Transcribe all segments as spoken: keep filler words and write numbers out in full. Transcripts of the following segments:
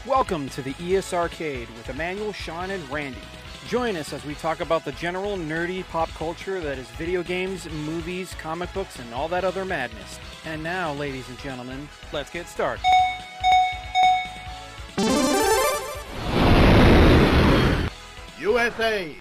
Welcome to the E S Arcade with Emmanuel, Sean, and Randy. Join us as we talk about the general nerdy pop culture that is video games, movies, comic books, and all that other madness. And now, ladies and gentlemen, let's get started. U S A.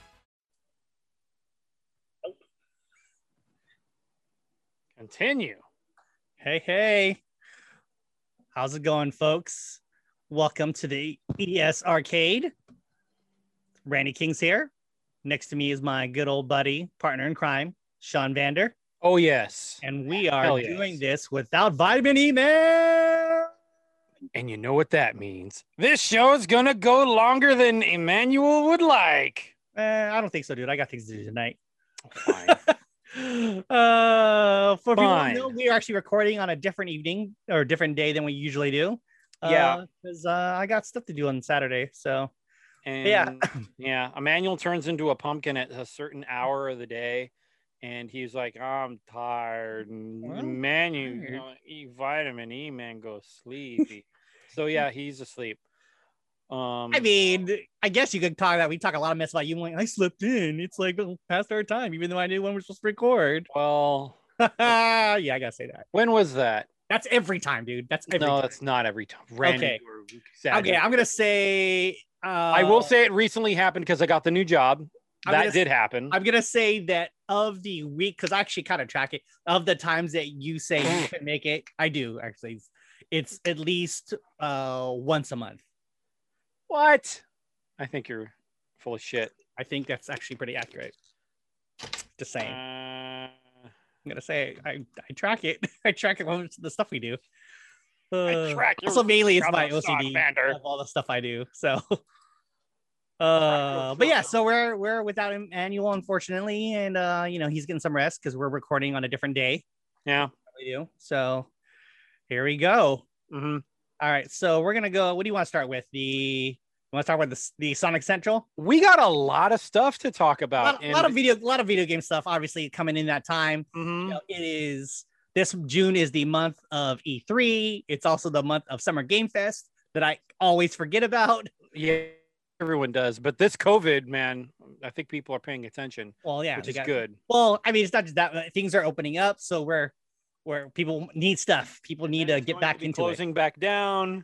Continue. Hey, hey. How's it going, folks? Welcome to the E S Arcade. Randy King's here. Next to me is my good old buddy, partner in crime, Sean Vander. Oh, yes. And we are Hell yes. doing this without Vitamin E Man. And you know what that means. This show is going to go longer than Emmanuel would like. Eh, I don't think so, dude. I got things to do tonight. Fine. uh, for Fine. people who know, we are actually recording on a different evening or different day than we usually do. Yeah. Because uh, uh, I got stuff to do on Saturday. So, And yeah. yeah, Emmanuel turns into a pumpkin at a certain hour of the day. And he's like, I'm tired. And Well, Emmanuel, tired. you know, eat vitamin E, man, go sleepy. So, yeah, he's asleep. Um, I mean, I guess you could talk that. We talk a lot of mess about you. Like, I slept in. It's like past our time, even though I knew when we were supposed to record. well, yeah, I gotta say that. when was that? That's every time, dude. That's every no, time. that's not every time. Randy, Okay. you were exaggerating. Okay, I'm gonna say. Uh, I will say it recently happened because I got the new job. I'm That gonna did happen. I'm gonna say that of the week, because I actually kind of track it. Of the times that you say you can make it, I do actually. It's, it's at least uh once a month. What? I think you're full of shit. I think that's actually pretty accurate. Just saying. Uh, I'm gonna say I, I track it. I track it with the stuff we do. Uh, I track your also mainly it's my trouble, O C D Sean Vander. of all the stuff I do. So uh but yeah, so we're we're without Emmanuel, unfortunately, and uh you know he's getting some rest because we're recording on a different day. yeah. We do. So here we go. hmm All right, so we're gonna go. What do you want to start with? The you want to start with the, the Sonic Central? We got a lot of stuff to talk A about. lot, a lot of video, a lot of video game stuff. Obviously, coming in that time. Mhm. You know, it is this June is the month of E three. It's also the month of Summer Game Fest that I always forget about. Yeah, everyone does. But this COVID, man, I think people are paying attention, Well, yeah, which they is got- good. Well, I mean, it's not just that uh, things are opening up, so we're where people need stuff. People need to It's get going back be into it. closing back down.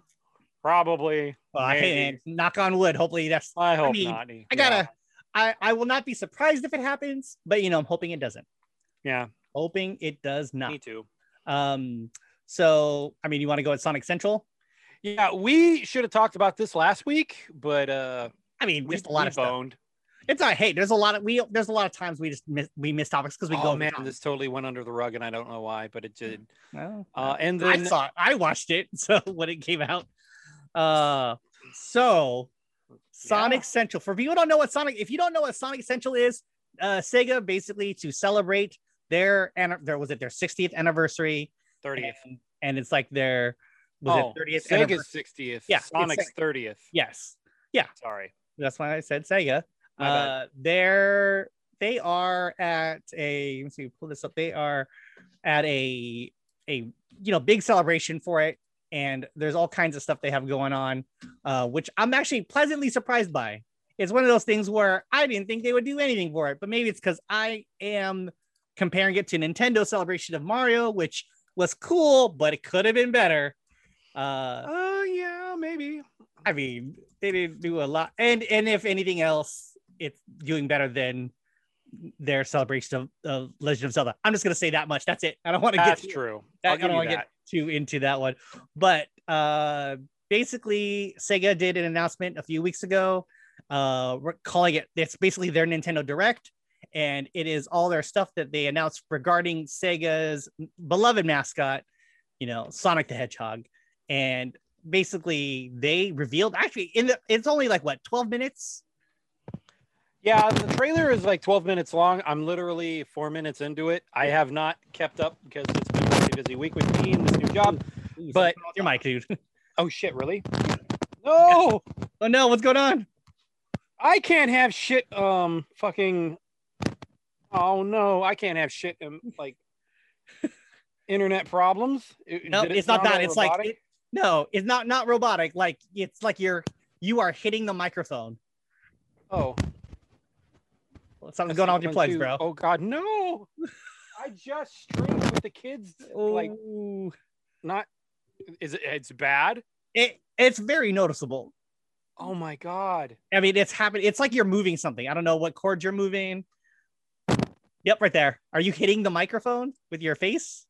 Probably. Well, hey, maybe. man, knock on wood. Hopefully, that's. I hope mean, not. I gotta. I I will not be surprised if it happens, but you know, I'm hoping it doesn't. Yeah, Hoping it does me not. too. Um. So, I mean, you want to go at Sonic Central? Yeah, we should have talked about this last week, but uh, I mean, we, just a lot we of stuff. boned. It's all right. Hey, there's a lot of we. There's a lot of times we just miss we miss topics because we oh go. over man, time. this totally went under the rug, and I don't know why, but it did. Well, Uh, and I then saw it. I watched it. So when it came out, uh, so Sonic Yeah. Central. For people who don't know what Sonic, if you don't know what Sonic Central is, uh, Sega basically to celebrate their and there was it their sixtieth anniversary, thirtieth. and, and it's like their was Oh, it thirtieth Sega's anniversary? sixtieth. Yeah, it's Sonic's Sega. thirtieth. Yes, Sorry. that's why I said Sega. My bad. Uh, they're they are at a let's see, pull this up. They are at a a you know big celebration for it, and there's all kinds of stuff they have going on, uh, which I'm actually pleasantly surprised by. It's one of those things where I didn't think they would do anything for it, but maybe it's because I am comparing it to Nintendo Celebration of Mario, which was cool, but it could have been better. Uh, Oh yeah, maybe. I mean, they didn't do a lot, and and if anything else, it's doing better than their celebration of, of Legend of Zelda. I'm just gonna say that much. That's it. I don't want to get That's too, true. I I'll don't give want you to that. get too into that one. But uh, basically, Sega did an announcement a few weeks ago. Uh, we're calling it. It's basically their Nintendo Direct, and it is all their stuff that they announced regarding Sega's beloved mascot, you know, Sonic the Hedgehog, and basically they revealed actually in the it's only like what twelve minutes. Yeah, the trailer is like twelve minutes long. I'm literally four minutes into it. I have not kept up because it's been a really busy week with me and this new job. Ooh, But- something with your mic, dude. Oh shit, really? No, Oh no, what's going on? I can't have shit. Um, fucking. Oh no, I can't have shit. Um, like internet problems. It- No, did it it's not sound that. all It's like robotic? it, No, it's not not robotic. Like it's like you're you are hitting the microphone. Oh, Something's going on with your plugs, two. bro. Oh God, no! I just streamed with the kids. Like, Ooh. not is it? It's bad. It it's very noticeable. Oh my God! I mean, it's happening. It's like you're moving something. I don't know what chord you're moving. Yep, right there. Are you hitting the microphone with your face?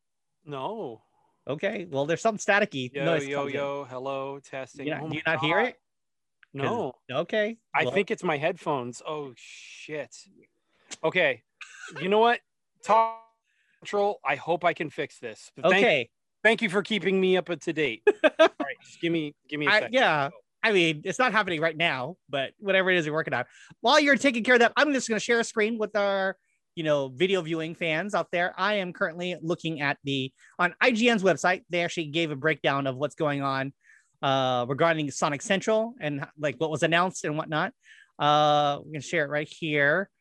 No. Okay, well, there's some staticky Yo, noise. yo, yo, hello, testing. You not, Oh do you my not hear God. it? No. Okay. I well, think it's my headphones. Oh shit. Okay. You know what? Talk Central. I hope I can fix this. But thank, okay. thank you for keeping me up to date. All right, just give me give me a I, second. yeah. I mean, it's not happening right now, but whatever it is you're working on. While you're taking care of that, I'm just going to share a screen with our, you know, video viewing fans out there. I am currently looking at the on I G N's website. They actually gave a breakdown of what's going on uh, regarding Sonic Central and like what was announced and whatnot. Uh, I'm going to share it right here.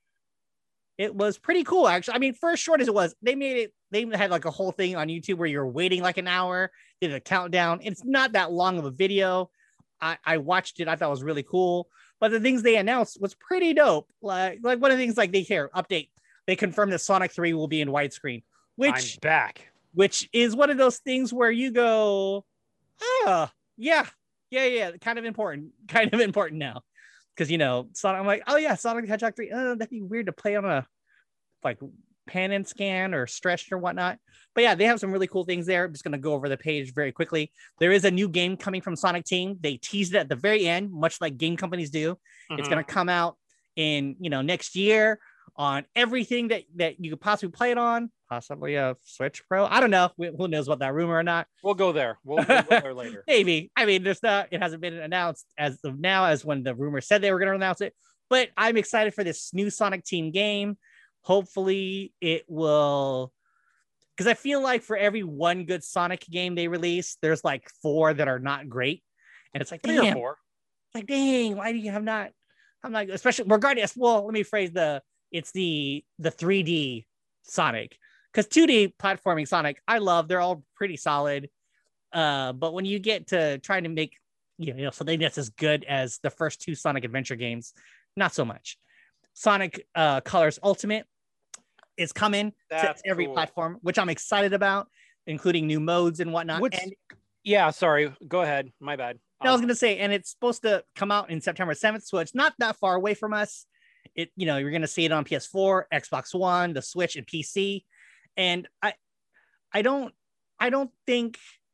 It was pretty cool, actually. I mean, for as short as it was, they made it. They had like a whole thing on YouTube where you're waiting like an hour, did a countdown. It's not that long of a video. I, I watched it. I thought it was really cool. But the things they announced was pretty dope. Like, like one of the things like they here update. They confirmed that Sonic three will be in widescreen, which I'm back. Which is one of those things where you go, ah, yeah, yeah, yeah, kind of important, kind of important now, because you know, Sonic. I'm like, oh yeah, Sonic the Hedgehog three. Oh, that'd be weird to play on a like pan and scan or stretched or whatnot. But yeah, they have some really cool things there. I'm just going to go over the page very quickly. There is a new game coming from Sonic Team. They teased it at the very end, much like game companies do. Mm-hmm. It's going to come out in, you know, next year on everything that, that you could possibly play it on, possibly a Switch Pro. I don't know. Who knows about that rumor or not? We'll go there. We'll, we'll go there later. Maybe. I mean, there's not, it hasn't been announced as of now as when the rumor said they were going to announce it. But I'm excited for this new Sonic Team game. Hopefully it will, because I feel like for every one good Sonic game they release, there's like four that are not great. And it's like, Three damn, or four. like, dang, why do you have not, I'm not, especially regardless, well, let me phrase the, it's the, the three D Sonic, because two D platforming Sonic, I love, they're all pretty solid. Uh, but when you get to trying to make, you know, something that's as good as the first two Sonic Adventure games, not so much. Sonic uh, Colors Ultimate is coming That's to every cool. platform, which I'm excited about, including new modes and whatnot. Which, and yeah, sorry. Go ahead. My bad. I was going to say, and it's supposed to come out in September seventh, so it's not that far away from us. It, you know, you're going to see it on P S four, Xbox One, the Switch, and P C. And I, I don't, I don't think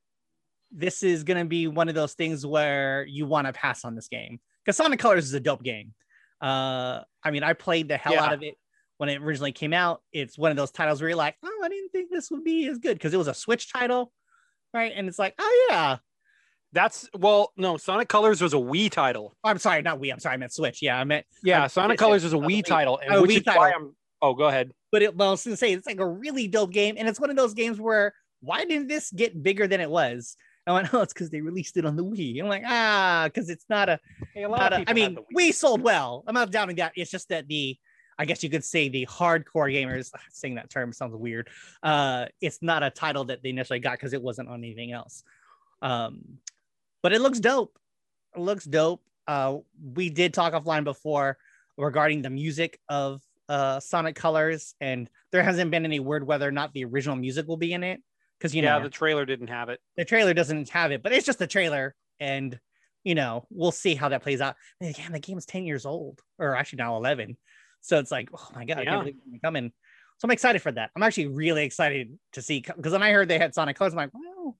this is going to be one of those things where you want to pass on this game, because Sonic Colors is a dope game. Uh, I mean, I played the hell Yeah. out of it when it originally came out. It's one of those titles where you're like, oh, I didn't think this would be as good, because it was a Switch title, right? And it's like, oh yeah. That's, well, no, Sonic Colors was a Wii title. Oh, I'm sorry, not Wii. I'm sorry, I meant Switch. Yeah, I meant Yeah, I, Sonic Colors was a Wii Wii. title, and A which Wii is title. why I'm. Oh, go ahead. But it, well, I was gonna say it's like a really dope game, and it's one of those games where why didn't this get bigger than it was? I went, oh, it's because they released it on the Wii. I'm like, ah, because it's not a. Hey, a lot Not of a people I mean, had the Wii. Wii sold well. I'm not doubting that. It's just that the, I guess you could say the hardcore gamers, saying that term sounds weird. Uh, it's not a title that they necessarily got because it wasn't on anything else. Um, but it looks dope. It looks dope. Uh, we did talk offline before regarding the music of uh, Sonic Colors, and there hasn't been any word whether or not the original music will be in it. Because, you yeah, know, the trailer didn't have it. the trailer doesn't have it, but it's just a trailer. And, you know, we'll see how that plays out. And again, the game's ten years old, or actually now eleven. So it's like, oh my God, I Yeah. can't believe it's coming. So I'm excited for that. I'm actually really excited to see, because when I heard they had Sonic Colors, I'm like, wow,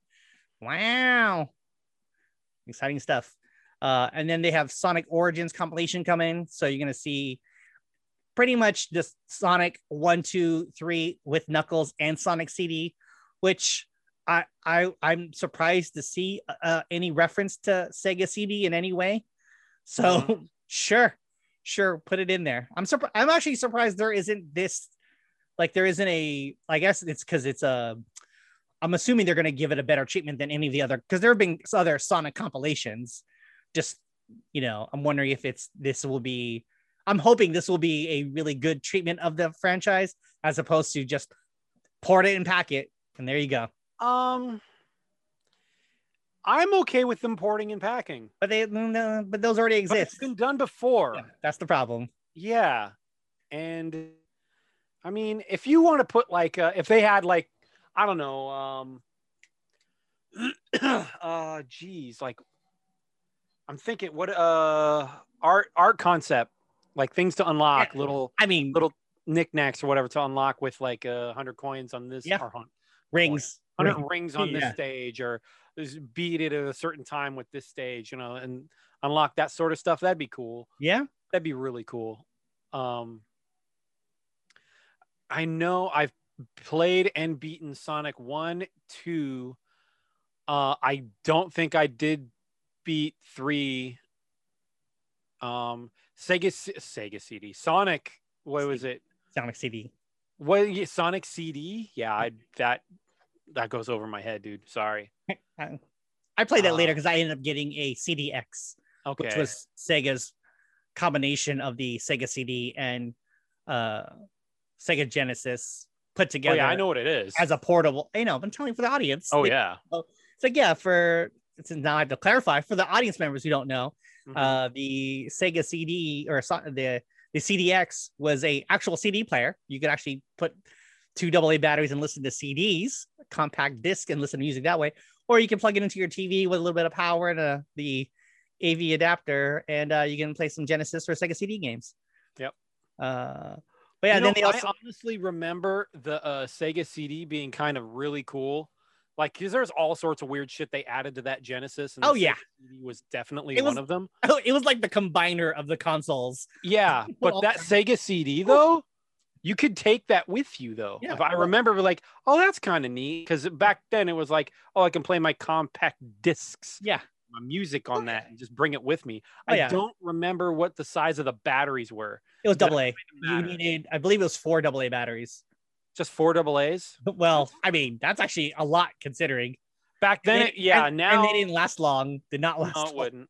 wow, exciting stuff. Uh, and then they have Sonic Origins compilation coming. So you're going to see pretty much just Sonic one, two, three with Knuckles and Sonic C D, which I, I, I'm surprised to see uh, any reference to Sega C D in any way. So Mhm. sure, sure, put it in there. I'm surprised. I'm actually surprised there isn't this, like there isn't a, I guess it's because it's a, I'm assuming they're going to give it a better treatment than any of the other, because there have been other Sonic compilations. Just, you know, I'm wondering if it's, this will be, I'm hoping this will be a really good treatment of the franchise, as opposed to just port it and pack it. And there you go. Um, I'm okay with them porting and packing. But they, no, but those already But exist. it's been done before. Yeah, that's the problem. Yeah. And I mean, if you want to put like, uh, if they had like, I don't know, um, uh, geez, like, I'm thinking what, uh, art, art concept, like things to unlock, Yeah. little, I mean, little knickknacks or whatever to unlock with like a uh, hundred coins on this, Yeah. or hun- rings. hundred Ring. rings on this Yeah. stage, or there's beat it at a certain time with this stage, you know, and unlock that sort of stuff. That'd be cool. Yeah. That'd be really cool. Um, I know I've played and beaten Sonic one, two. Uh, I don't think I did beat three. Um, Sega Sega C D Sonic. What was it? Sonic C D. What? Yeah, Sonic C D? Yeah, I that that goes over my head, dude. Sorry. I, I played that Uh, later because I ended up getting a C D X, Okay. which was Sega's combination of the Sega C D and uh, Sega Genesis put oh together. yeah, I know what it is. As a portable. You know, I'm telling you for the audience. oh They- yeah. So yeah, for it's now I have to clarify for the audience members who don't know, Mhm. uh, the Sega C D or so- the the C D X was a actual C D player. You could actually put two double A batteries and listen to C Ds, compact disc, and listen to music that way. Or you can plug it into your T V with a little bit of power and a, the A V adapter, and uh, you can play some Genesis or Sega C D games. Yep. Uh, but yeah, You then know, they also I honestly remember the uh, Sega C D being kind of really cool. Like, because there's all sorts of weird shit they added to that Genesis. And the Oh, yeah. Sega C D was definitely It one was- of them. oh, it was like the combiner of the consoles. Yeah, but all that kinds- Sega C D though, you could take that with you though. Yeah. If I remember, like, oh, that's kind of neat because back then it was like, oh, I can play my compact discs, Yeah. my music on that, and just bring it with me. Oh, I yeah. don't remember what the size of the batteries were. It was That double A. You matter. needed, I believe it was four double A batteries. Just four double A's. Well, I mean, that's actually a lot considering. Back then, And it, they- yeah. and, now and they didn't last long. Did not last. no, it long. wouldn't.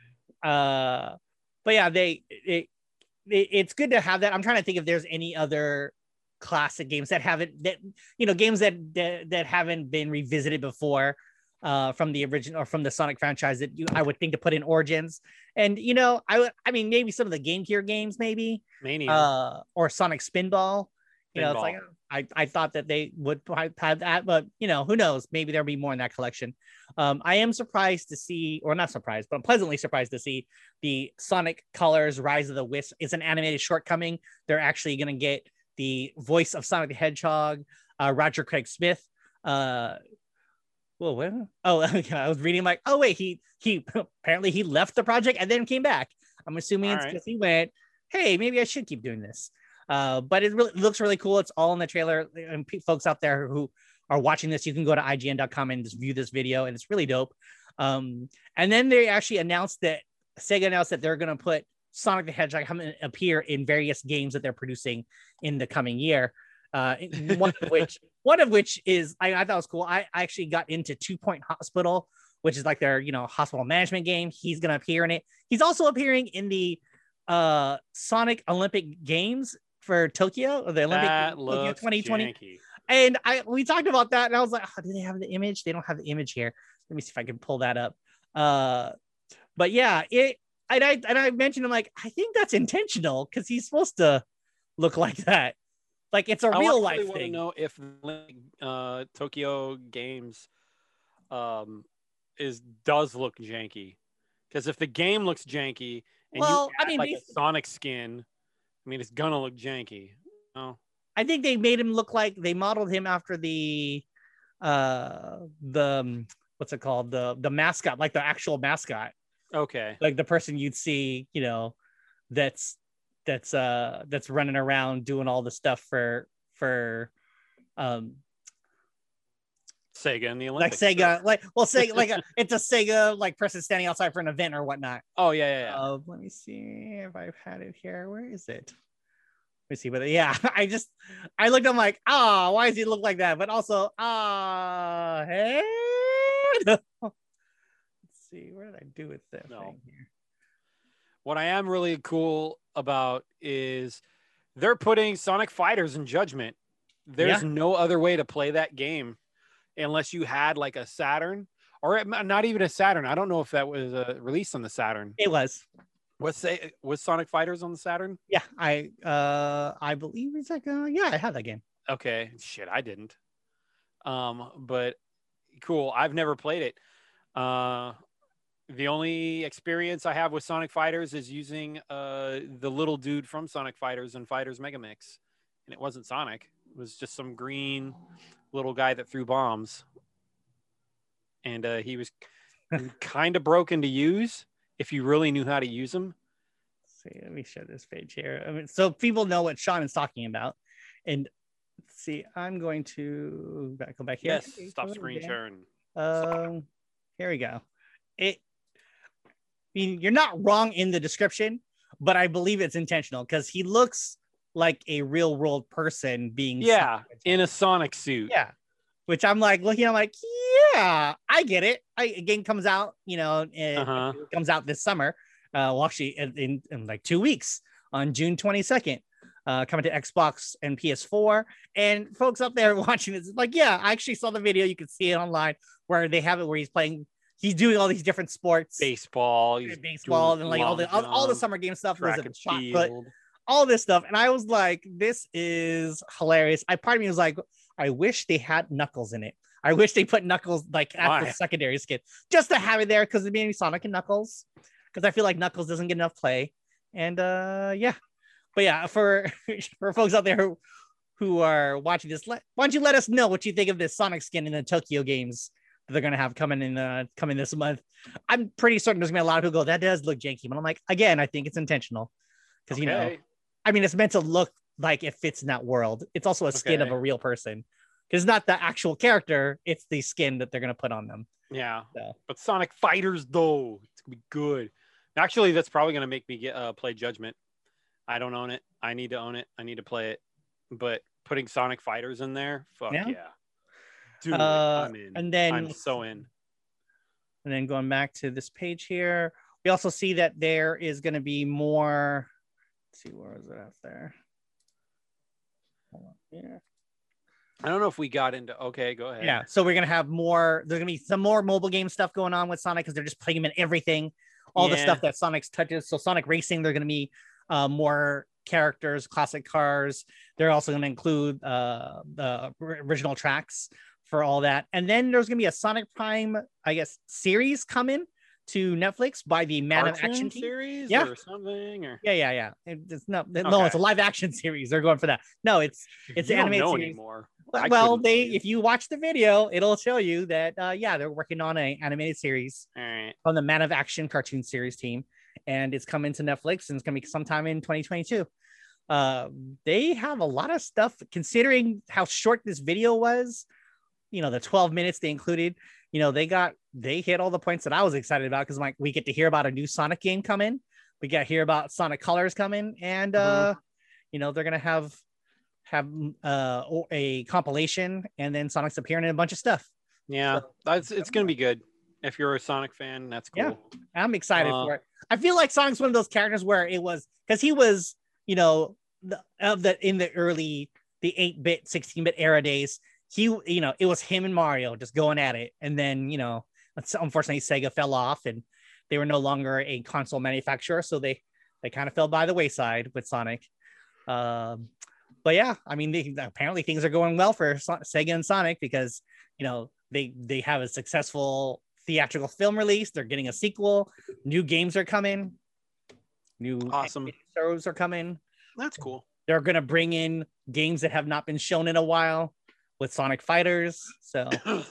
Uh, but yeah, they it, it it's good to have that. I'm trying to think if there's any other classic games that haven't that you know games that that, that haven't been revisited before. Uh, from the original or from the Sonic franchise that you I would think to put in Origins, and you know I would I mean maybe some of the Game Gear games maybe Mania. uh or Sonic Spinball. You know, it's Spinball. like I, I thought that they would have that, but you know, who knows? Maybe there'll be more in that collection. Um, I am surprised to see, or not surprised, but I'm pleasantly surprised to see the Sonic Colors Rise of the Wisp. It's an animated shortcoming. They're actually going to get the voice of Sonic the Hedgehog, uh, Roger Craig Smith. Uh, whoa, what? Oh, I was reading like, oh wait, he he apparently he left the project and then came back. I'm assuming All it's right. because he went, hey, maybe I should keep doing this. Uh, but it really it looks really cool. It's all in the trailer. And pe- folks out there who are watching this, you can go to I G N dot com and just view this video, and it's really dope. Um, and then they actually announced that Sega announced that they're going to put Sonic the Hedgehog come and appear in various games that they're producing in the coming year. Uh, one of which one of which is I, I thought was cool. I, I actually got into Two Point Hospital, which is like their you know hospital management game. He's going to appear in it. He's also appearing in the uh, Sonic Olympic Games for Tokyo, or the Olympic that Tokyo looks twenty twenty. janky. And I we talked about that, and I was like, oh, do they have the image? They don't have the image here. Let me see if I can pull that up. Uh, but yeah, it. And I and I mentioned, I'm like, I think that's intentional because he's supposed to look like that. Like it's a I real really life want to thing. know if uh, Tokyo Games um, is does look janky, because if the game looks janky and Well, you I add, mean, like they- a Sonic skin, I mean it's gonna look janky. No, I think they made him look like they modeled him after the uh the um, what's it called the the mascot, like the actual mascot, okay, like the person you'd see, you know, that's that's uh that's running around doing all the stuff for for um Sega in the like Olympics. Sega, like well Sega like a, it's a Sega like person standing outside for an event or whatnot. Oh yeah, yeah, yeah. Uh, let me see if I've had it here. Where is it? Let me see. But yeah, I just I looked. I'm like, ah, why does he look like that? But also, ah, hey. Let's see. What did I do with that No. thing here? What I am really cool about is they're putting Sonic Fighters in Judgment. There's Yeah. no other way to play that game unless you had like a Saturn or it, not even a Saturn. I don't know if that was uh, released on the Saturn. It was. What's say was Sonic Fighters on the Saturn? Yeah, I uh I believe it's like uh yeah, I have that game. Okay, shit, I didn't. Um, but cool. I've never played it. Uh, the only experience I have with Sonic Fighters is using uh the little dude from Sonic Fighters and Fighters Mega Mix, and it wasn't Sonic. It was just some green little guy that threw bombs, and uh, he was kind of broken to use if you really knew how to use them. Let's see, let me show this page here. I mean, so people know what Sean is talking about, and let's see, I'm going to back, go back here. Yes, stop screen sharing. Um, here we go. It. I mean, you're not wrong in the description, but I believe it's intentional because he looks like a real world person being yeah in a Sonic suit. Yeah, which I'm like looking. I'm like, yeah, I get it. I a game comes out, you know, it, Uh-huh. it comes out this summer. Uh, well, actually, in, in, in like two weeks on June twenty-second, uh, coming to Xbox and P S four. And folks out there watching this, like, yeah, I actually saw the video. You can see it online where they have it where he's playing. He's doing all these different sports, Baseball, he's baseball, doing and like all the all, long all the jump, summer game stuff was track a and shot put, field. all this stuff. And I was like, this is hilarious. I part of me was like, I wish they had Knuckles in it. I wish they put Knuckles like at Why? the secondary skin just to have it there because it'd be Sonic and Knuckles. Because I feel like Knuckles doesn't get enough play. And uh yeah. But yeah, for for folks out there who, who are watching this, let, why don't you let us know what you think of this Sonic skin in the Tokyo games that they're gonna have coming in uh coming this month. I'm pretty certain there's gonna be a lot of people go, that does look janky. But I'm like, again, I think it's intentional. Because you know, Okay. I mean, it's meant to look like it fits in that world. It's also a skin Okay. of a real person. Because it's not the actual character, it's the skin that they're gonna put on them. Yeah, So but Sonic Fighters though, it's gonna be good. Actually, that's probably gonna make me get uh, play Judgment. I don't own it. I need to own it. I need to play it. But putting Sonic Fighters in there, fuck yeah, Yeah. dude, Uh, I'm in. and then- I'm so in. and then going back to this page here, we also see that there is gonna be more. Let's see, where is it out there? Hold on here. I don't know if we got into. Okay, go ahead. Yeah, so we're gonna have more. There's gonna be some more mobile game stuff going on with Sonic because they're just putting him in everything, all the Yeah. stuff that Sonic's touches. So Sonic Racing, they're gonna be uh, more characters, classic cars. They're also gonna include uh, the original tracks for all that, and then there's gonna be a Sonic Prime, I guess, series coming to Netflix by the Man of Cartoon Action team. series, Yeah. or something, or Yeah, yeah, yeah. It- It's not no, Okay. it's a live action series. They're going for that. No, it's it's you an don't animated know series. anymore. Well, I well, couldn't they tell you. if you watch the video, it'll show you that uh yeah, they're working on an animated series All right. on the Man of Action cartoon series team, and it's coming to Netflix and it's gonna be sometime in twenty twenty-two. Uh, they have a lot of stuff considering how short this video was. You know, the twelve minutes they included. You know, they got they hit all the points that I was excited about because like we get to hear about a new Sonic game coming. We got to hear about Sonic Colors coming, and uh, you know, they're gonna have have uh a compilation, and then Sonic's appearing in a bunch of stuff. Yeah, that's it's gonna be good. If you're a Sonic fan, that's cool. Yeah. I'm excited Uh, for it. I feel like Sonic's one of those characters where it was because he was, you know, the, of the in the early the eight-bit, sixteen-bit era days. He, you know, it was him and Mario just going at it, and then you know, unfortunately, Sega fell off, and they were no longer a console manufacturer, so they they kind of fell by the wayside with Sonic. Um, but yeah, I mean, they, apparently things are going well for so- Sega and Sonic because you know they they have a successful theatrical film release. They're getting a sequel. New games are coming. New Awesome. shows are coming. That's cool. They're gonna bring in games that have not been shown in a while with Sonic Fighters. So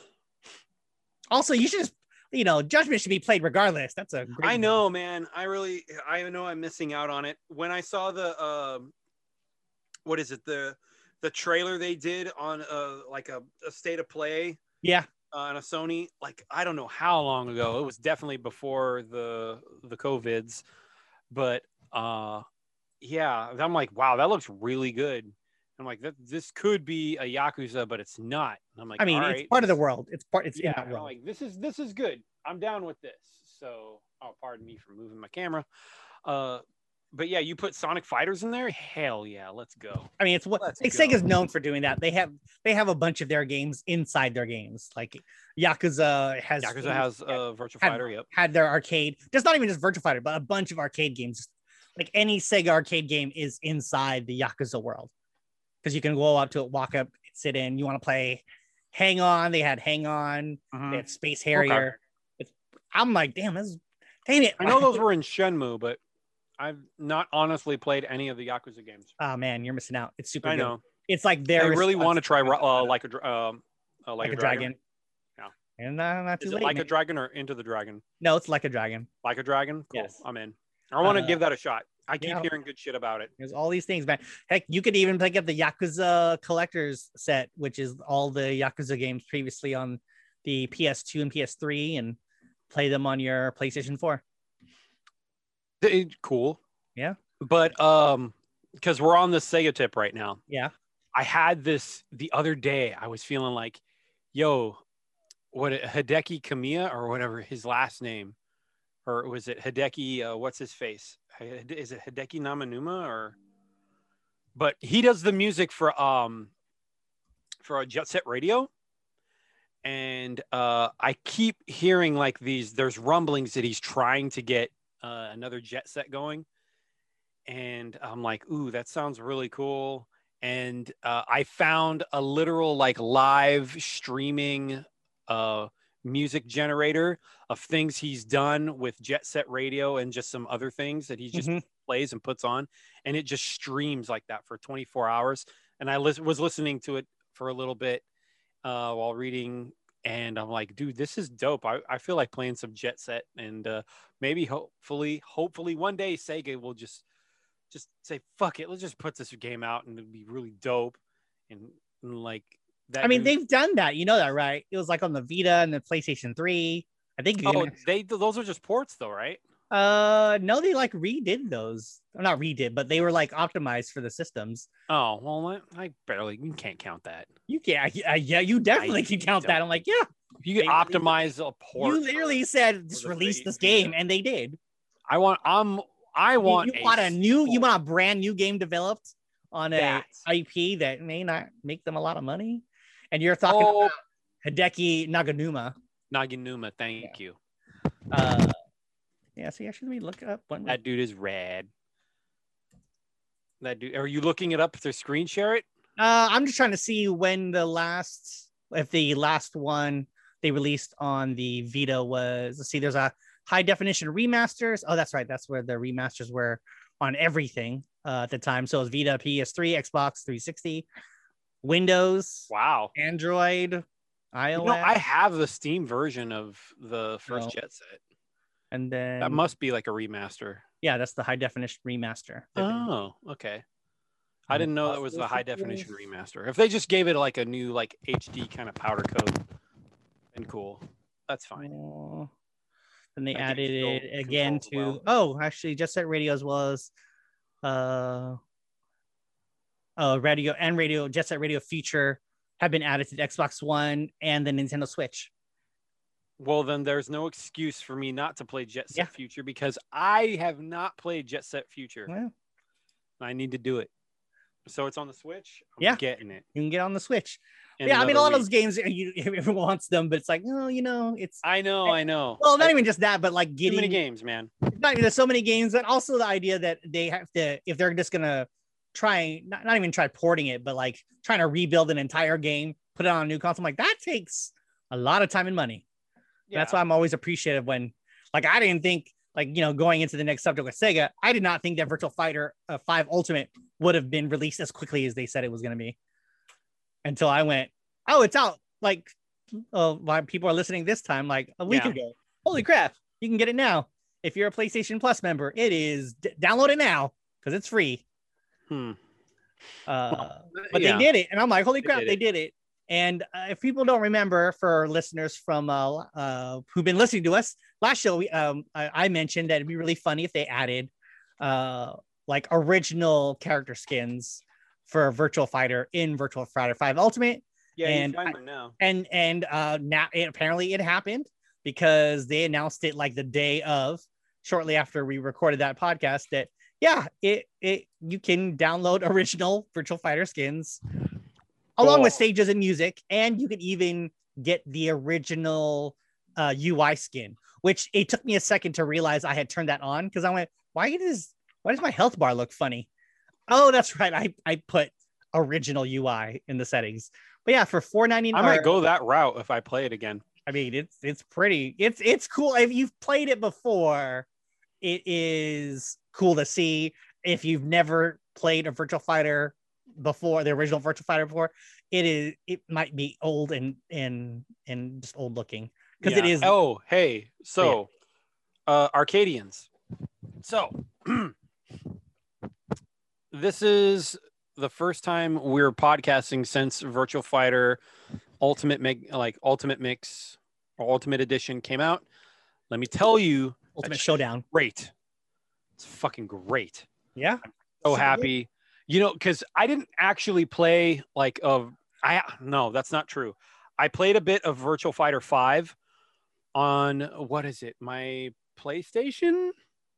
also you should just, you know, Judgment should be played regardless. That's a great I know, man. I really, I know I'm missing out on it. When I saw the, um, what is it, the the trailer they did on uh like a, a state of play Yeah. uh, on a Sony, like I don't know how long ago. It was definitely before the the COVIDs, but uh, yeah, I'm like, wow, that looks really good. I'm like, that this could be a Yakuza, but it's not. I'm like, I mean, all it's right, part of the this- world. It's part. It's yeah, in that I'm world. like this is this is good. I'm down with this. So, oh, pardon me for moving my camera. Uh, but yeah, you put Sonic Fighters in there. Hell yeah, let's go. I mean, it's what Let's like, go. Sega's known for doing that. They have they have a bunch of their games inside their games. Like Yakuza has Yakuza has a uh, Virtual had, Fighter. Yep. had their arcade, just not even just Virtual Fighter, but a bunch of arcade games. Like any Sega arcade game is inside the Yakuza world because you can go up to it, walk up, sit in. You want to play Hang On? They had Hang On. Mhm. They had Space Harrier. It's, I'm like, damn, this is, dang it. I know those were in Shenmue, but I've not honestly played any of the Yakuza games. Oh man, you're missing out. It's super. I good. know. It's like their I really response want to try to- uh, like a dra- um, uh, like, like a a dragon. dragon. Yeah. And uh, not too Is it late. like a man. dragon or Into the Dragon? No, it's like a dragon. Like a dragon? Cool. Yes. I'm in. I want to Uh, give that a shot. I keep yeah. hearing good shit about it. There's all these things, man. Heck, you could even pick up the Yakuza collector's set, which is all the Yakuza games previously on the P S two and P S three, and play them on your PlayStation four. Eh, Cool. Yeah. But um, because we're on the Sega tip right now. Yeah. I had this the other day. I was feeling like, yo, what Hideki Kamiya or whatever his last name, or was it Hideki? Uh, what's his face? Is it Hideki Namanuma or? But he does the music for um, for a Jet Set Radio, and uh, I keep hearing like these. There's rumblings that he's trying to get uh, another Jet Set going, and I'm like, ooh, that sounds really cool. And uh, I found a literal like live streaming uh, music generator of things he's done with Jet Set Radio and just some other things that he just Mhm. plays and puts on, and it just streams like that for twenty-four hours. And I lis- was listening to it for a little bit uh, while reading, and I'm like, dude, this is dope. I, I feel like playing some Jet Set, and uh, maybe hopefully, hopefully one day Sega will just just say, fuck it, let's just put this game out and it'd be really dope. And, and like that. I mean, dude- they've done that. You know that, right? It was like on the Vita and the PlayStation three. I think. You oh, can, they those are just ports though, right? uh, no, they like redid those. Or not redid, but they were like optimized for the systems. Oh, well, I, I barely, you can't count that. You can, uh, yeah, you definitely I can count that. don't. I'm like, yeah. You can They- optimize a port. You literally said just the release Vita. this game, and they did. I want, I'm, I You- want, you, want a new, you port. want a brand new game developed on a That's- I P that may not make them a lot of money, and you're talking Oh, about Hideki Naganuma. Naginuma, thank you. Uh, yeah. So actually, let me look up one. That dude is rad. That dude, are you looking it up to screen share it? Uh, I'm just trying to see when the last, if the last one they released on the Vita was. Let's see, there's a high definition remasters. Oh, that's right. That's where the remasters were on everything uh, at the time. So it was Vita, P S three, Xbox three sixty, Windows, Wow. Android, iOS, You know, I have the Steam version of the first No. Jet Set. and then That must be like a remaster. yeah, that's the high definition remaster. that they- Oh, okay. I Um, didn't know that was the high definition remaster. If they just gave it like a new like H D kind of powder coat, then cool. That's fine. Oh. Then they That game added still it again to controls oh, actually, Jet Set Radio as well as uh, uh, radio and radio Jet Set Radio Future have been added to the Xbox One and the Nintendo Switch. Well, then there's no excuse for me not to play Jet Set Yeah. Future because I have not played Jet Set Future. Well, I need to do it. So it's on the Switch. I'm Yeah. getting it. you can get on the Switch. in yeah, I mean, a another lot of those week. games you everyone wants them, but it's like, oh, you know, it's I know, I know. well, not I- even just that, but like too getting many games, man. not there's so many games, and also the idea that they have to, if they're just gonna try not, not even try porting it, but like trying to rebuild an entire game, put it on a new console, I'm like that takes a lot of time and money. That's why I'm always appreciative when, like, I didn't think, like, you know, going into the next subject with Sega, I did not think that Virtual Fighter uh, five Ultimate would have been released as quickly as they said it was going to be. Until I went, oh, it's out. Like, uh, why people are listening this time, like a week Yeah. ago. Holy crap. You can get it now. If you're a PlayStation Plus member, it is d- download it now because it's free. Hmm. Uh, but Yeah. they did it. And I'm like, holy They crap, did they it. did it. And uh, if people don't remember, for listeners from uh, uh, who've been listening to us, last show, we, um, I, I mentioned that it'd be really funny if they added uh, like original character skins for Virtual Fighter in Virtual Fighter five Ultimate. Yeah, and you find I- them now. And and uh, now it, apparently it happened because they announced it like the day of, shortly after we recorded that podcast, that yeah, it it you can download original Virtual Fighter skins along Cool. with stages and music, and you can even get the original uh, U I skin, which it took me a second to realize I had turned that on because I went, why does why does my health bar look funny? Oh, that's right. I, I put original U I in the settings. But yeah, for four ninety-nine, I might go that route if I play it again. I mean, it's it's pretty. It's it's cool. If you've played it before, it is cool to see. If you've never played a Virtual Fighter before, the original Virtual Fighter before, it is it might be old and and and just old looking because Yeah. it is. Oh, hey. So, uh, Arcadians. So, this is the first time we're podcasting since Virtual Fighter Ultimate Mix, like Ultimate Mix or Ultimate Edition came out. Let me tell you, Ultimate it's Showdown. great. It's fucking great. Yeah. So So happy, you know, because I didn't actually play like of I no, that's not true. I played a bit of Virtual Fighter five on what is it? My PlayStation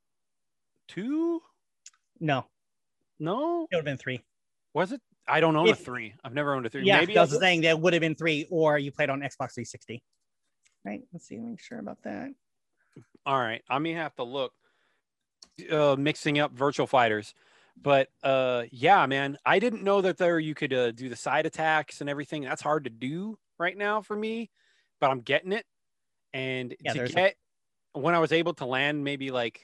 two? No, No, it would have been three. was it? I don't own If- a three. I've never owned a three. Yeah, Maybe that's I the thing. That would have been three, or you played on Xbox three sixty. Right. Let's see. Make sure about that. All right, I may have to look. Uh, mixing up Virtual Fighters, but uh, yeah, man, I didn't know that there you could uh, do the side attacks and everything. That's hard to do right now for me, but I'm getting it. And Yeah, to there's a- get when I was able to land maybe like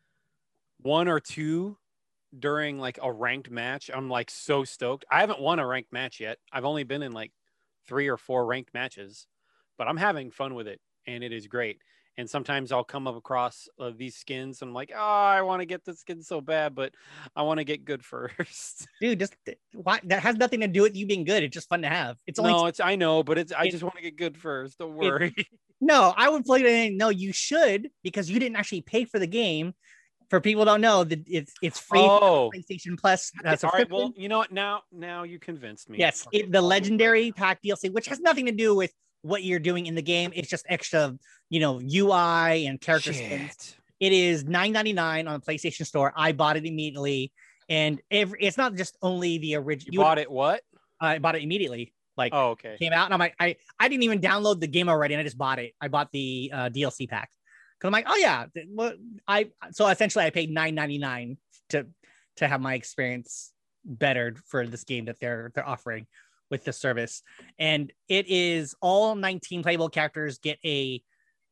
one or two during like a ranked match, I'm like so stoked. I haven't won a ranked match yet. I've only been in like three or four ranked matches, but I'm having fun with it, and it is great. And sometimes I'll come up across uh, these skins. And I'm like, oh, I want to get this skin so bad, but I want to get good first. Dude, just why that has nothing to do with you being good. It's just fun to have. It's only no, it's I know, but it's I it- just want to get good first. Don't worry. no. I would play it. No, you should because you didn't actually pay for the game. For people who don't know that it's it's free. oh, PlayStation Plus. That's all right. Well, you know what? Now, now you convinced me. yes, it, the Legendary Pack D L C, which has nothing to do with what you're doing in the game. It's just extra, you know, U I and character skins. Shit. It is nine ninety-nine on the PlayStation Store. I bought it immediately, and every, it's not just only the original. You bought it? What? I bought it immediately. Like Oh, okay. came out, and I'm like, I I didn't even download the game already, and I just bought it. I bought the uh, D L C pack because I'm like, oh yeah, th- what I so essentially I paid nine ninety-nine to to have my experience bettered for this game that they're they're offering with the service, and it is all nineteen playable characters get a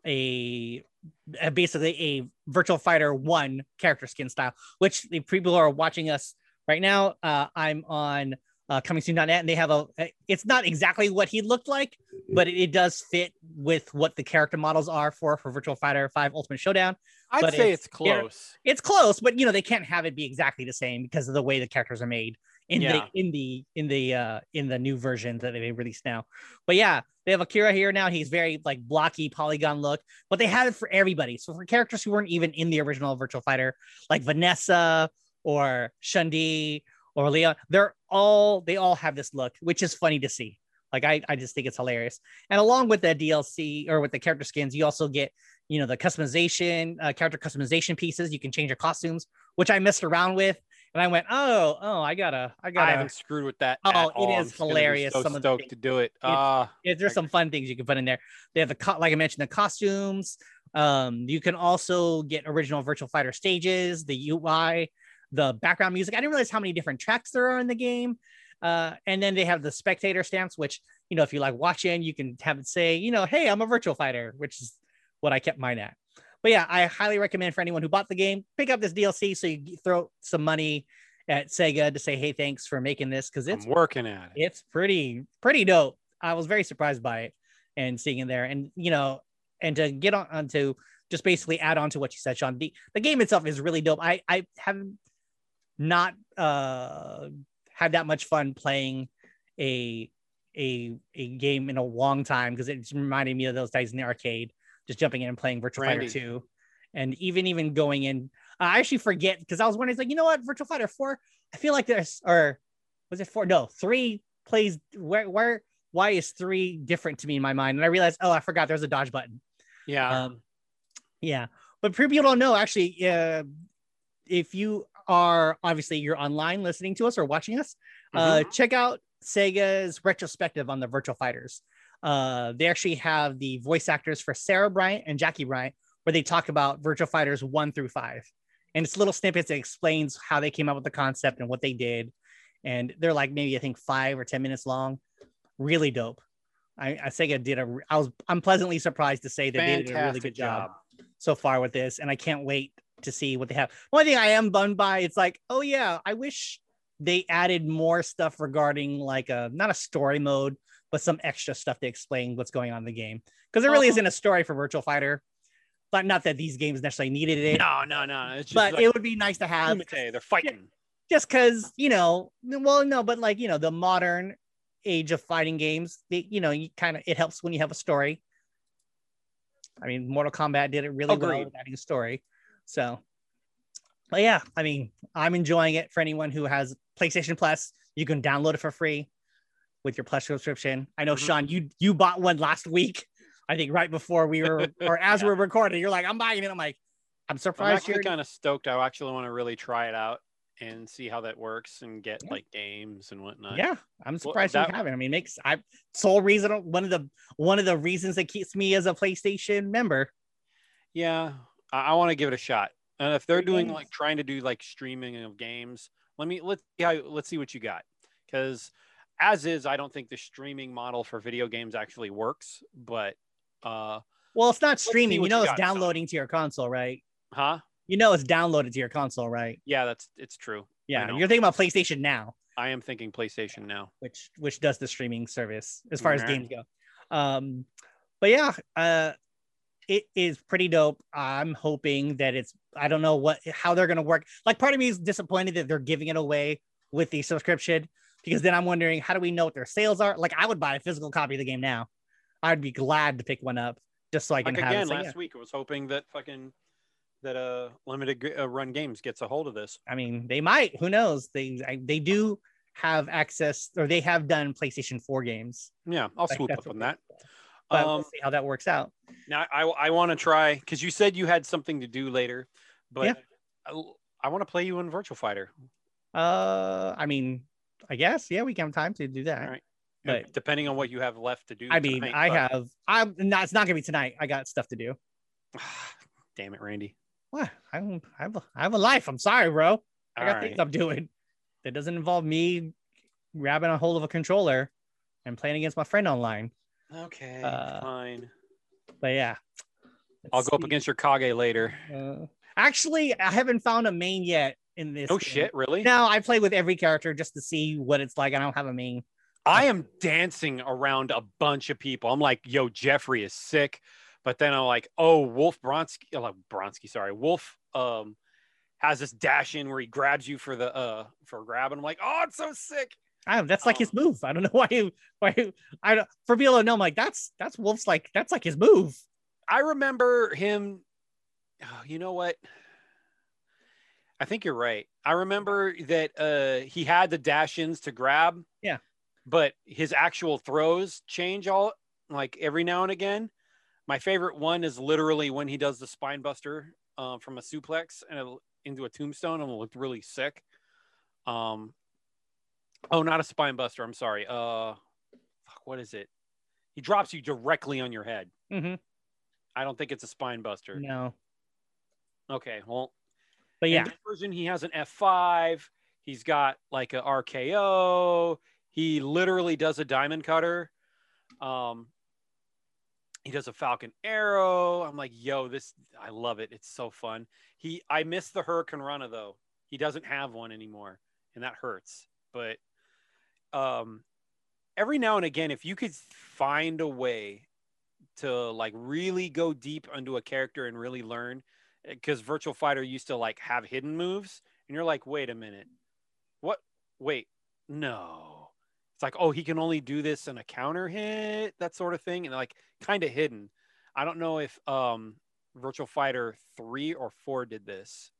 a, a basically a Virtual Fighter one character skin style, which the people who are watching us right now, uh, I'm on uh, coming soon dot net, and they have a, it's not exactly what he looked like, but it, it does fit with what the character models are for, for Virtual Fighter five Ultimate Showdown. I'd but say it's- it's close. It's close, but you know, they can't have it be exactly the same because of the way the characters are made in Yeah. the, in the, in the, uh, in the new versions that they released now. But yeah, they have Akira here now. He's very like blocky polygon look, but they have it for everybody. So for characters who weren't even in the original Virtual Fighter, like Vanessa or Shundi or Leon, they're all, they all have this look, which is funny to see. Like, I, I just think it's hilarious. And along with the D L C or with the character skins, you also get, you know, the customization, uh, character customization pieces. You can change your costumes, which I messed around with. And I went, oh, oh, I gotta, I I gotta. haven't screwed with that. Oh, at it all. I'm is just gonna be hilarious, So some of the stoked things. to do it. Ah, Yeah, there's some fun things you can put in there. They have the co- like I mentioned, the costumes. Um, you can also get original Virtual Fighter stages, the U I, the background music. I didn't realize how many different tracks there are in the game. Uh, and then they have the spectator stamps, which, you know, if you like watching, you can have it say, you know, hey, I'm a Virtual Fighter, which is what I kept mine at. But yeah, I highly recommend for anyone who bought the game, pick up this D L C so you throw some money at Sega to say, hey, thanks for making this, because it's I'm working at it. it's pretty pretty dope. I was very surprised by it and seeing it there, and you know, and to get on, on to just basically add on to what you said, Sean. The the game itself is really dope. I I have not uh had that much fun playing a a a game in a long time because it's reminding me of those days in the arcade, just jumping in and playing Virtual Randy. Fighter two, and even even going in. I actually forget because I was wondering, it's like, you know what, Virtual Fighter four, I feel like there's, or was it four? No, three plays, where, where, why is three different to me in my mind? And I realized, oh, I forgot there's a dodge button. Yeah. Um, yeah. But for people don't know, actually, uh, if you are obviously you're online listening to us or watching us, uh, check out Sega's retrospective on the Virtual Fighters. Uh, they actually have the voice actors for Sarah Bryant and Jackie Bryant, where they talk about Virtual Fighters one through five. And it's little snippets that explains how they came up with the concept and what they did. And they're like maybe I think five or ten minutes long. Really dope. I, I Sega did a. I was. I'm pleasantly surprised to say that Fantastic they did a really good job, job so far with this, and I can't wait to see what they have. One thing I am bummed by, it's like, oh yeah, I wish they added more stuff regarding like a not a story mode, but some extra stuff to explain what's going on in the game, because there really Um, isn't a story for Virtual Fighter. But not that these games necessarily needed it. No, no, no. It's just but like it would be nice to have. Kumite, they're fighting. Just because, you know, well, no, but like, you know, the modern age of fighting games, they, you know, you kind of, it helps when you have a story. I mean, Mortal Kombat did it really Agreed. well with adding a story. So, but yeah, I mean, I'm enjoying it. For anyone who has PlayStation Plus, you can download it for free with your Plus subscription. I know, Mhm. Sean, you you bought one last week. I think right before we were, or as Yeah. we were recording, you're like, I'm buying it. I'm like, I'm I'm surprised actually you're. kind of stoked. I actually want to really try it out and see how that works and get Yeah. like games and whatnot. Yeah, I'm surprised you that- haven't. I mean, makes I sole reason one of the one of the reasons that keeps me as a PlayStation member. Yeah, I, I want to give it a shot. And if they're Free doing games. like trying to do like streaming of games, let me let's see how let's see what you got. Because as is, I don't think the streaming model for video games actually works. But uh, Well, it's not see streaming. what You know, you it's got, Sean. downloading to your console, right? huh? You know, it's downloaded to your console, right? Yeah, that's it's true. Yeah, know. you're thinking about PlayStation Now, I am thinking PlayStation now. which which does the streaming service as far as Right. games go. Um, but yeah, uh, it is pretty dope. I'm hoping that it's. I don't know what how they're gonna work. Like, part of me is disappointed that they're giving it away with the subscription, because then I'm wondering, how do we know what their sales are? Like, I would buy a physical copy of the game now. I'd be glad to pick one up just so I can Like have again, it. So, last yeah. week I was hoping that fucking that uh limited G- uh, run games gets a hold of this. I mean, they might. Who knows? They I, they do have access, or they have done PlayStation four games. Yeah, I'll Like, swoop that's up what on they- that. But Um, we'll see how that works out. Now I I want to try because you said you had something to do later, but Yeah. I, I want to play you in Virtual Fighter. Uh, I mean, I guess yeah, we can have time to do that. All right. But- Depending on what you have left to do. I mean, tonight, I but- have. I'm not. It's not gonna be tonight. I got stuff to do. Damn it, Randy. What? I don't. I have. A, I have a life. I'm sorry, bro. I got All things right. I'm doing. That doesn't involve me grabbing a hold of a controller and playing against my friend online. Okay, Uh, fine. But yeah, I'll Let's go up see. against your Kage later. Uh, actually, I haven't found a main yet in this. No game. shit, really? No, I play with every character just to see what it's like. I don't have a main. I am dancing around a bunch of people. I'm like, yo, Jeffrey is sick. But then I'm like, oh, Wolf Bronsky, uh, like Bronsky, sorry. Wolf um has this dash in where he grabs you for the uh for a grab. And I'm like, oh, it's so sick. I that's like his Um, move. I don't know why. You, why you- I don't for people to know. I'm like, that's that's Wolf's like that's like his move. I remember him. Oh, you know what? I think you're right. I remember that uh, he had the dash ins to grab. Yeah. But his actual throws change all like every now and again. My favorite one is literally when he does the spine buster uh, from a suplex and it'll, into a tombstone, and it looked really sick. Um. Oh, not a spine buster. I'm sorry. Uh, fuck, what is it? He drops you directly on your head. Mm-hmm. I don't think it's a spine buster. No, Okay, well, but in yeah, this version, he has an F five. He's got like a R K O. He literally does a diamond cutter. Um, he does a falcon arrow. I'm like, yo, this, I love it. It's so fun. He, I miss the Hurricane Runner though. He doesn't have one anymore, and that hurts. But um, every now and again, if you could find a way to like really go deep into a character and really learn, because Virtual Fighter used to like have hidden moves, and you're like, wait a minute, what? Wait, no. It's like, oh, he can only do this in a counter hit, that sort of thing, and like kind of hidden. I don't know if um, Virtual Fighter three or four did this.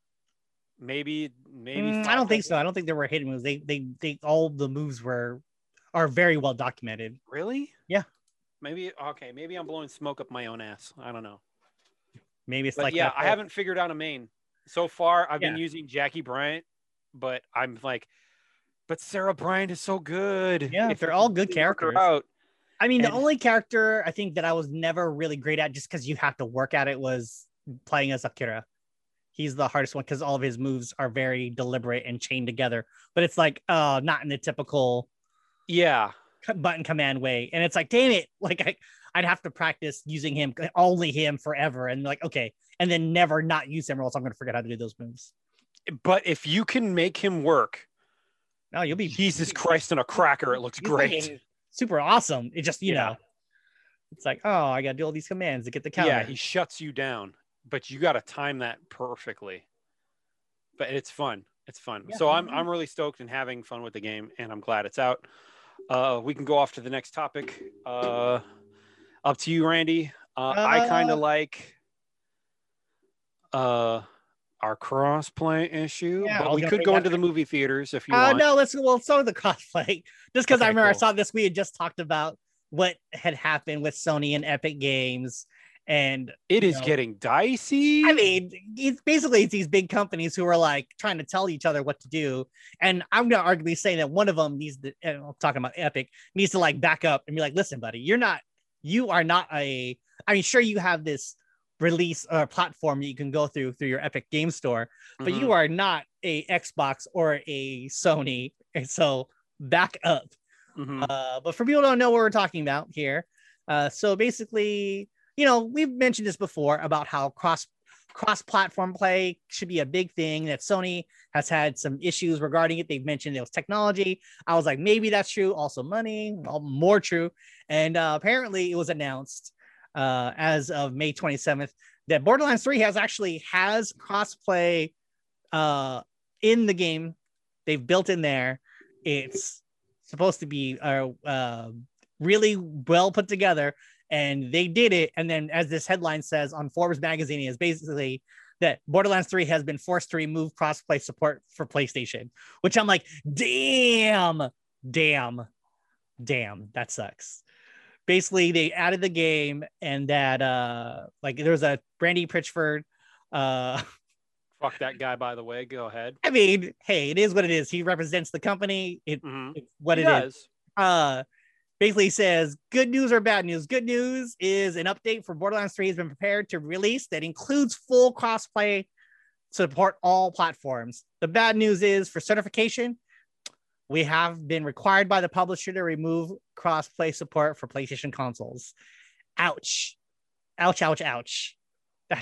Maybe, maybe. Mm, I five don't think has so. it. I don't think there were hidden moves. They they they all the moves were are very well documented. Really? Yeah. Maybe okay. Maybe I'm blowing smoke up my own ass. I don't know. Maybe it's But like yeah, that I whole- haven't figured out a main. So far, I've been Yeah. using Jackie Bryant, but I'm like, but Sarah Bryant is so good. Yeah, If they're you all can good really work her characters. out. I mean, the And- only character I think that I was never really great at just because you have to work at it was playing as Akira. He's the hardest one because all of his moves are very deliberate and chained together, but it's like uh not in the typical Yeah. button command way. And it's like, damn it, like I, I'd have to practice using him, only him forever. And like, okay, and then never not use him or else I'm gonna forget how to do those moves. But if you can make him work, No, you'll be Jesus Christ on a cracker, it looks he's great. fucking super awesome. It just, you Yeah. know, it's like, oh, I gotta do all these commands to get the counter. Yeah, he shuts you down, but you got to time that perfectly. But it's fun. It's fun. Yeah. So I'm I'm really stoked and having fun with the game, and I'm glad it's out. Uh, we can go off to the next topic. Uh, up to you, Randy. Uh, I kind Uh, of like uh, our crossplay issue, Yeah, I but was we gonna could bring go that into the movie theaters if you Uh, want. no, let's well start with the cosplay. Just because I Okay, remember I cool. saw this, we had just talked about what had happened with Sony and Epic Games, and It you is know, getting dicey. I mean, it's basically it's these big companies who are like trying to tell each other what to do, and I'm gonna arguably say that one of them needs to. And I'm talking about Epic needs to like back up and be like, listen, buddy, you're not, you are not a. I mean, sure, you have this release or platform that you can go through through your Epic Game Store, but Mhm. you are not a Xbox or a Sony, and so back up. Mhm. Uh, but for people who don't know what we're talking about here, uh, so basically, you know, we've mentioned this before about how cross cross platform play should be a big thing. That Sony has had some issues regarding it. They've mentioned it was technology. I was like, maybe that's true. Also, money, all more true. And uh, apparently, it was announced uh, as of May twenty-seventh that Borderlands three has actually has crossplay uh, in the game. They've built in there. It's supposed to be uh, uh, really well put together, and they did it. And then, as this headline says on Forbes magazine, is basically that Borderlands three has been forced to remove crossplay support for PlayStation, which I'm like, damn, damn, damn, that sucks. Basically, they added the game, and that uh, like there was a Brandy Pritchford. Uh, Fuck that guy, by the way. Go ahead. I mean, hey, it is what it is. He represents the company. It, Mhm. it's what He it is. does. Uh, basically says good news or bad news. Good news is an update for Borderlands three has been prepared to release that includes full crossplay support all platforms. The bad news is for certification, we have been required by the publisher to remove crossplay support for PlayStation consoles. Ouch. Ouch, ouch, ouch. That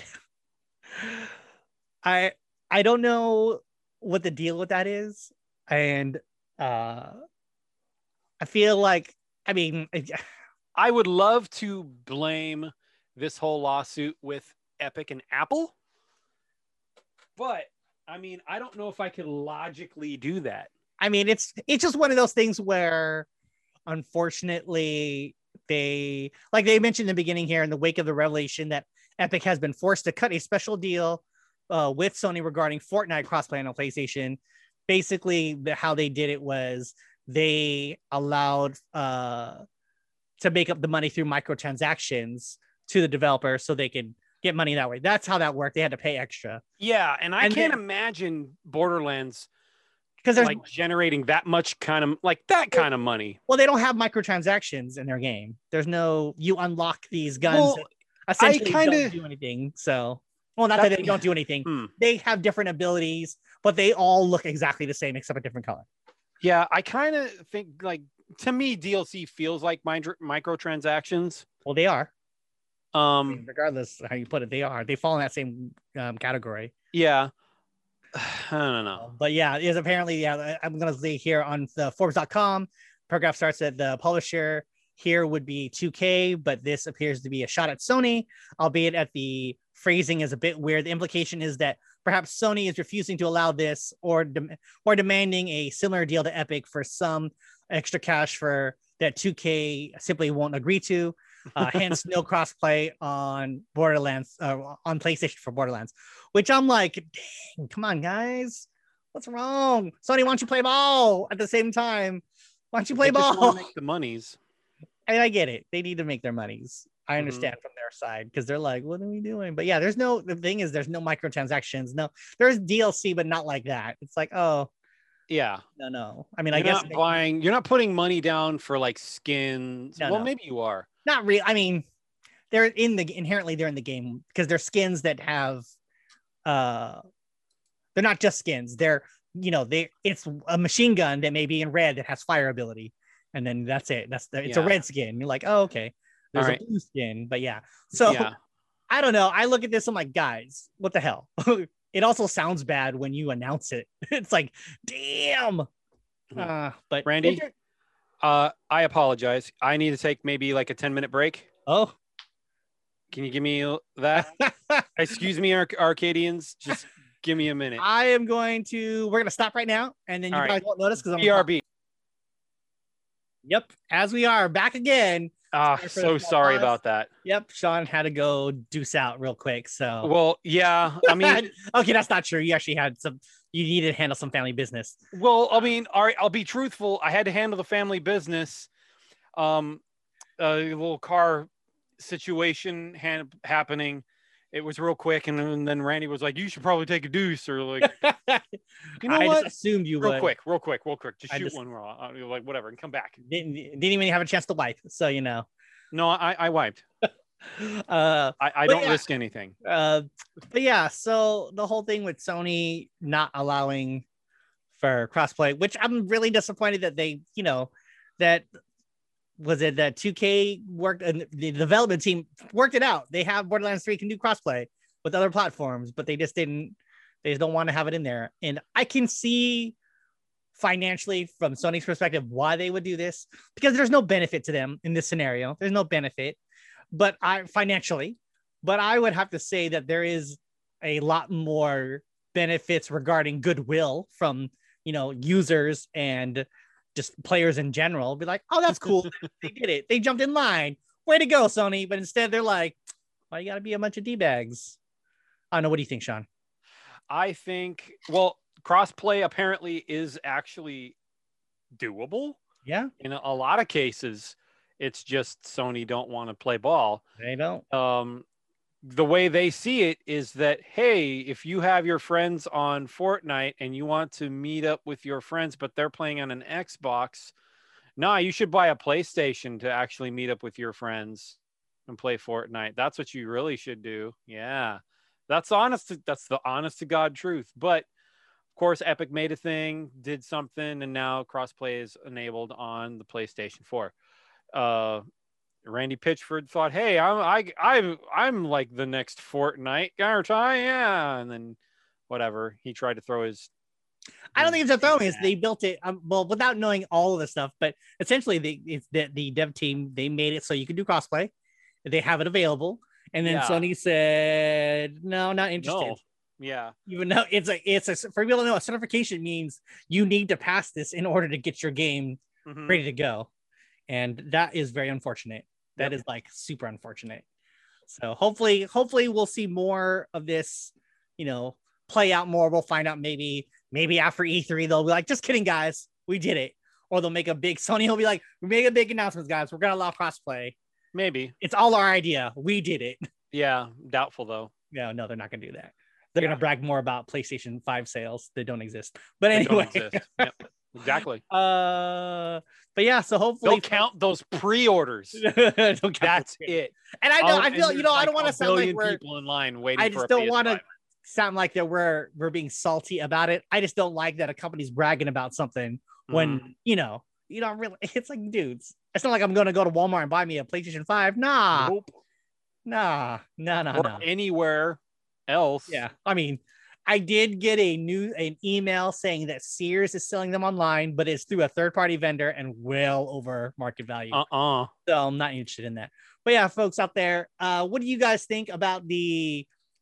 I I don't know what the deal with that is. And uh I feel like I mean I would love to blame this whole lawsuit with Epic and Apple, but I mean, I don't know if I could logically do that. I mean, it's it's just one of those things where, unfortunately, they like they mentioned in the beginning here in the wake of the revelation that Epic has been forced to cut a special deal uh, with Sony regarding Fortnite crossplay on PlayStation. Basically, the, how they did it was they allowed uh, to make up the money through microtransactions to the developer so they could get money that way. That's how that worked. They had to pay extra Yeah, and I And can't then- imagine Borderlands because there's like generating that much kind of like that kind of money. well, they don't have microtransactions in their game. There's no you unlock these guns Well, that essentially kinda- don't do anything. So, well, not that, That- they don't do anything. Hmm. They have different abilities, but they all look exactly the same except a different color. Yeah, I kind of think like to me D L C feels like micro- microtransactions. Well, they are. I Um, mean, regardless of how you put it, they are. They fall in that same um, category. yeah. I don't know. But yeah, is apparently, yeah, I'm going to say here on the Forbes dot com, paragraph starts that the publisher here would be two K, but this appears to be a shot at Sony, albeit at the phrasing is a bit weird. The implication is that perhaps Sony is refusing to allow this or, dem- or demanding a similar deal to Epic for some extra cash for that two K simply won't agree to. Uh, hence, no crossplay on Borderlands uh, on PlayStation for Borderlands, which I'm like, dang, come on, guys, what's wrong? Sony, why don't you play ball at the same time? Why don't you play They just ball? wanna make the monies. And I get it; they need to make their monies. I understand mm-hmm. from their side because they're like, what are we doing? But yeah, there's no, the thing is, there's no microtransactions. No, there's D L C, but not like that. It's like, oh, yeah, no, no. I mean, you're I guess not buying, you're not putting money down for like skins. No, well, no. Maybe you are. Not really. I mean, they're in the inherently they're in the game because they're skins that have, uh, they're not just skins. They're, you know, they it's a machine gun that may be in red that has fire ability, and then that's it. That's the, it's yeah. a red skin. You're like, oh, okay. There's right. a blue skin, but yeah. So yeah. I don't know. I look at this. I'm like, guys, what the hell? It also sounds bad when you announce it. It's like, damn. Uh, but Randy, uh, I apologize. I need to take maybe like a ten minute break. Oh, can you give me that? Excuse me, Arc- Arcadians. Just give me a minute. I am going to. We're gonna stop right now, and then you All guys right. won't notice because I'm. B R B. Yep, as we are back again. Ah, oh, so sorry pause. about that. Yep, Sean had to go deuce out real quick. So, well, yeah, I mean, okay, that's not true. You actually had some. You needed to handle some family business. Well, I mean, all right, I'll be truthful. I had to handle the family business. Um, a little car situation ha- happening. It was real quick, and, and then Randy was like, "You should probably take a deuce," or like, you know I what? Just assumed you real would. quick, real quick, real quick. Just I shoot just, one raw, like whatever, and come back. Didn't didn't even have a chance to wipe, so you know. No, I I wiped. uh, I I don't yeah. risk anything. Uh, but yeah, so the whole thing with Sony not allowing for crossplay, which I'm really disappointed that they, you know, that. Was it that two K worked and the development team worked it out? They have Borderlands three can do crossplay with other platforms, but they just didn't, they just don't want to have it in there. And I can see financially from Sony's perspective why they would do this because there's no benefit to them in this scenario. There's no benefit, but I financially, but I would have to say that there is a lot more benefits regarding goodwill from, you know, users and just players in general. Be like, oh, that's cool. They did it. They jumped in line. Way to go, Sony. But instead they're like, why you gotta be a bunch of D-bags? I don't know. What do you think, Sean? I think, well, crossplay apparently is actually doable. Yeah. In a, a lot of cases, it's just Sony don't want to play ball. They don't. Um, the way they see it is that, hey, if you have your friends on Fortnite and you want to meet up with your friends, but they're playing on an Xbox, nah, you should buy a PlayStation to actually meet up with your friends and play Fortnite. That's what you really should do. Yeah, that's honest. To, that's the honest to God truth. But of course, Epic made a thing, did something, and now crossplay is enabled on the PlayStation four. Uh, Randy Pitchford thought, "Hey, I'm I I I'm like the next Fortnite guy, yeah." And then, whatever, he tried to throw his. I don't think it's a throwing. It's they built it um, well without knowing all of the stuff, but essentially, they it's the the dev team they made it so you could do crossplay. They have it available, and then yeah. Sony said, "No, not interested." No. Yeah, even though it's a it's a for people to know, a certification means you need to pass this in order to get your game mm-hmm. ready to go, and that is very unfortunate. That yep. is like super unfortunate. So hopefully, hopefully we'll see more of this, you know, play out more. We'll find out maybe, maybe after E three, they'll be like, just kidding, guys. We did it. Or they'll make a big, Sony will be like, we made a big announcement, guys. We're going to allow crossplay. Maybe. It's all our idea. We did it. Yeah. Doubtful though. No, no, they're not going to do that. They're yeah. going to brag more about PlayStation five sales that don't exist. But anyway. They don't exist. Yep. Exactly. Uh, but yeah, so hopefully don't count those pre-orders. don't count That's it. And I know, um, I feel, you know, like I don't want to sound like we're people in line waiting. I just for don't want to sound like that we're we're being salty about it. I just don't like that a company's bragging about something when mm. you know you don't really. It's like, dudes, it's not like I'm going to go to Walmart and buy me a PlayStation five. Nah, nope. nah, nah, nah, or nah. Anywhere else. Yeah, I mean. I did get a new an email saying that Sears is selling them online, but it's through a third party vendor and well over market value. Uh-uh. So I'm not interested in that. But yeah, folks out there, uh, what do you guys think about the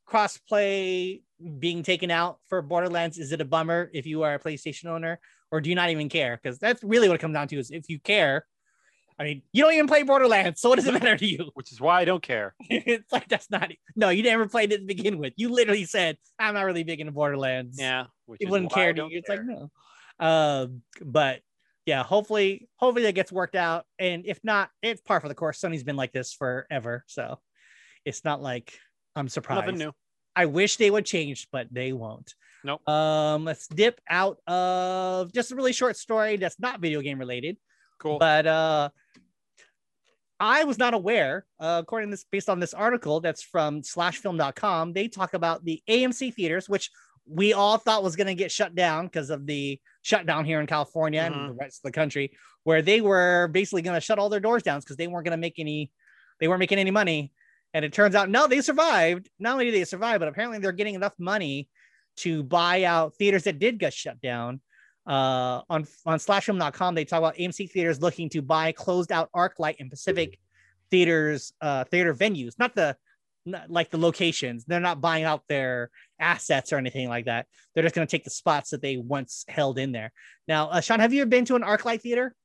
crossplay being taken out for Borderlands? Is it a bummer if you are a PlayStation owner, or do you not even care? Because that's really what it comes down to. Is if you care. I mean, you don't even play Borderlands, so what does it matter to you? Which is why I don't care. It's like, that's not, no, you never played it to begin with. You literally said, I'm not really big into Borderlands. Yeah. Which you wouldn't care. To you. It's care. Like, no. Um, but yeah, hopefully, hopefully that gets worked out. And if not, it's par for the course. Sony's been like this forever, so it's not like I'm surprised. Nothing new. I wish they would change, but they won't. Nope. Um, let's dip out of just a really short story that's not video game related. Cool. But uh, I was not aware, uh, according to this, based on this article that's from slash film dot com, they talk about the A M C theaters, which we all thought was going to get shut down because of the shutdown here in California Mhm. and the rest of the country, where they were basically going to shut all their doors down because they weren't going to make any, they weren't making any money. And it turns out, no, they survived. Not only did they survive, but apparently they're getting enough money to buy out theaters that did get shut down. Uh, on on slash film dot com, they talk about A M C theaters looking to buy closed out ArcLight and Pacific theaters, uh, theater venues, not the not like the locations. They're not buying out their assets or anything like that. They're just going to take the spots that they once held in there. Now, uh, Sean, have you ever been to an ArcLight theater?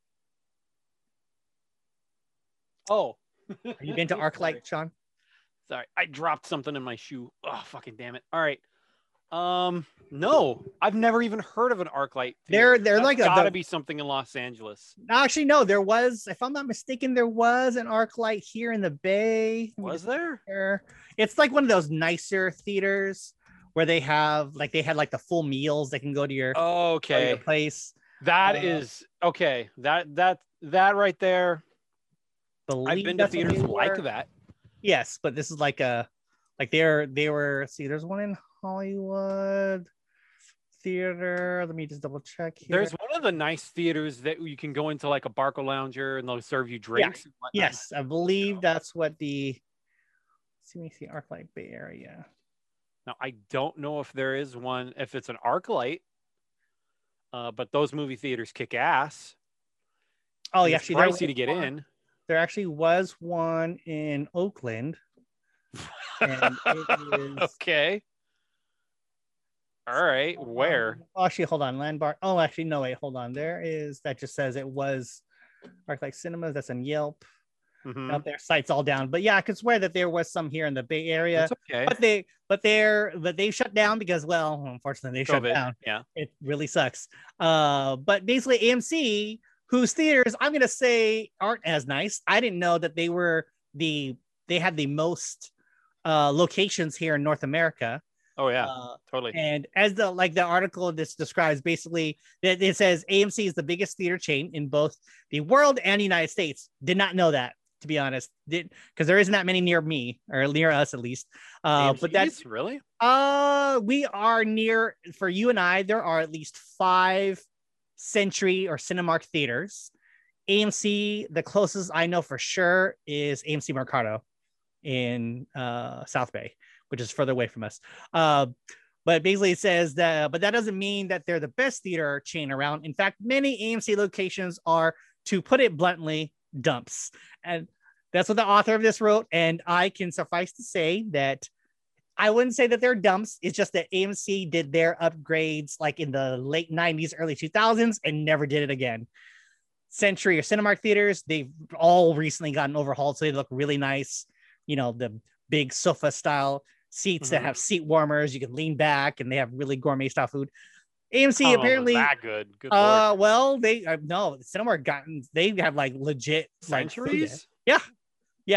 Oh. Have you been to ArcLight, Sean? Sorry, I dropped something in my shoe. Oh, fucking damn it. All right. Um, no, I've never even heard of an ArcLight They're- theater. they're That's like a- gotta the- be something in Los Angeles. Actually, no, there was, if I'm not mistaken, there was an ArcLight here in the Bay. Let me Was just- there? there. It's like one of those nicer theaters where they have like they had like the full meals that can go to your, go to Okay. your place. That Uh, is okay. That that that right there. Believe I've been to that's what theaters they like were. that. Yes, but this is like a like they're they were let's see, there's one in Hollywood theater. Let me just double check here. There's one of the nice theaters that you can go into like a Barco Lounger and they'll serve you drinks. and whatnot. Yes, I believe that's what the see me see ArcLight Bay Area. Now I don't know if there is one if it's an ArcLight, uh, but those movie theaters kick ass. Oh, And yeah, it's actually, there pricey to was get one- in. There actually was one in Oakland. And it is Okay. All right. Where? Oh, actually, hold on. Landmark. Oh, actually, no, wait, hold on. There is that just says it was ArcLight Cinemas. That's on Yelp. Mhm. Out there, sites all down. But yeah, I could swear that there was some here in the Bay Area. That's okay. But they, but they're, but they shut down because, well, unfortunately, they shut COVID. down. Yeah. It really sucks. Uh, but basically, A M C, whose theaters I'm gonna say aren't as nice. I didn't know that they were the they had the most uh locations here in North America. Oh yeah. Uh, totally. and as the like the article this describes, basically it, it says A M C is the biggest theater chain in both the world and the United States. Did not know that, to be honest, did because there isn't that many near me or near us at least. Uh, but that's A M Cs? really. uh we are near for you and I. There are at least five Century or Cinemark theaters. A M C, the closest I know for sure is A M C Mercado in uh, South Bay, which is further away from us. Uh, but basically it says that, but that doesn't mean that they're the best theater chain around. In fact, many A M C locations are, to put it bluntly, dumps. And that's what the author of this wrote. And I can suffice to say that I wouldn't say that they're dumps. It's just that A M C did their upgrades like in the late nineties, early two thousands and never did it again. Century or Cinemark theaters, they've all recently gotten overhauled. So they look really nice. You know, the big sofa style seats that Mhm. have seat warmers. You can lean back and they have really gourmet style food. A M C I don't know if apparently, it's that good. Good lord. uh, well, they, uh, no, Cinemark gotten, they have like legit like, food there. Centuries. Yeah.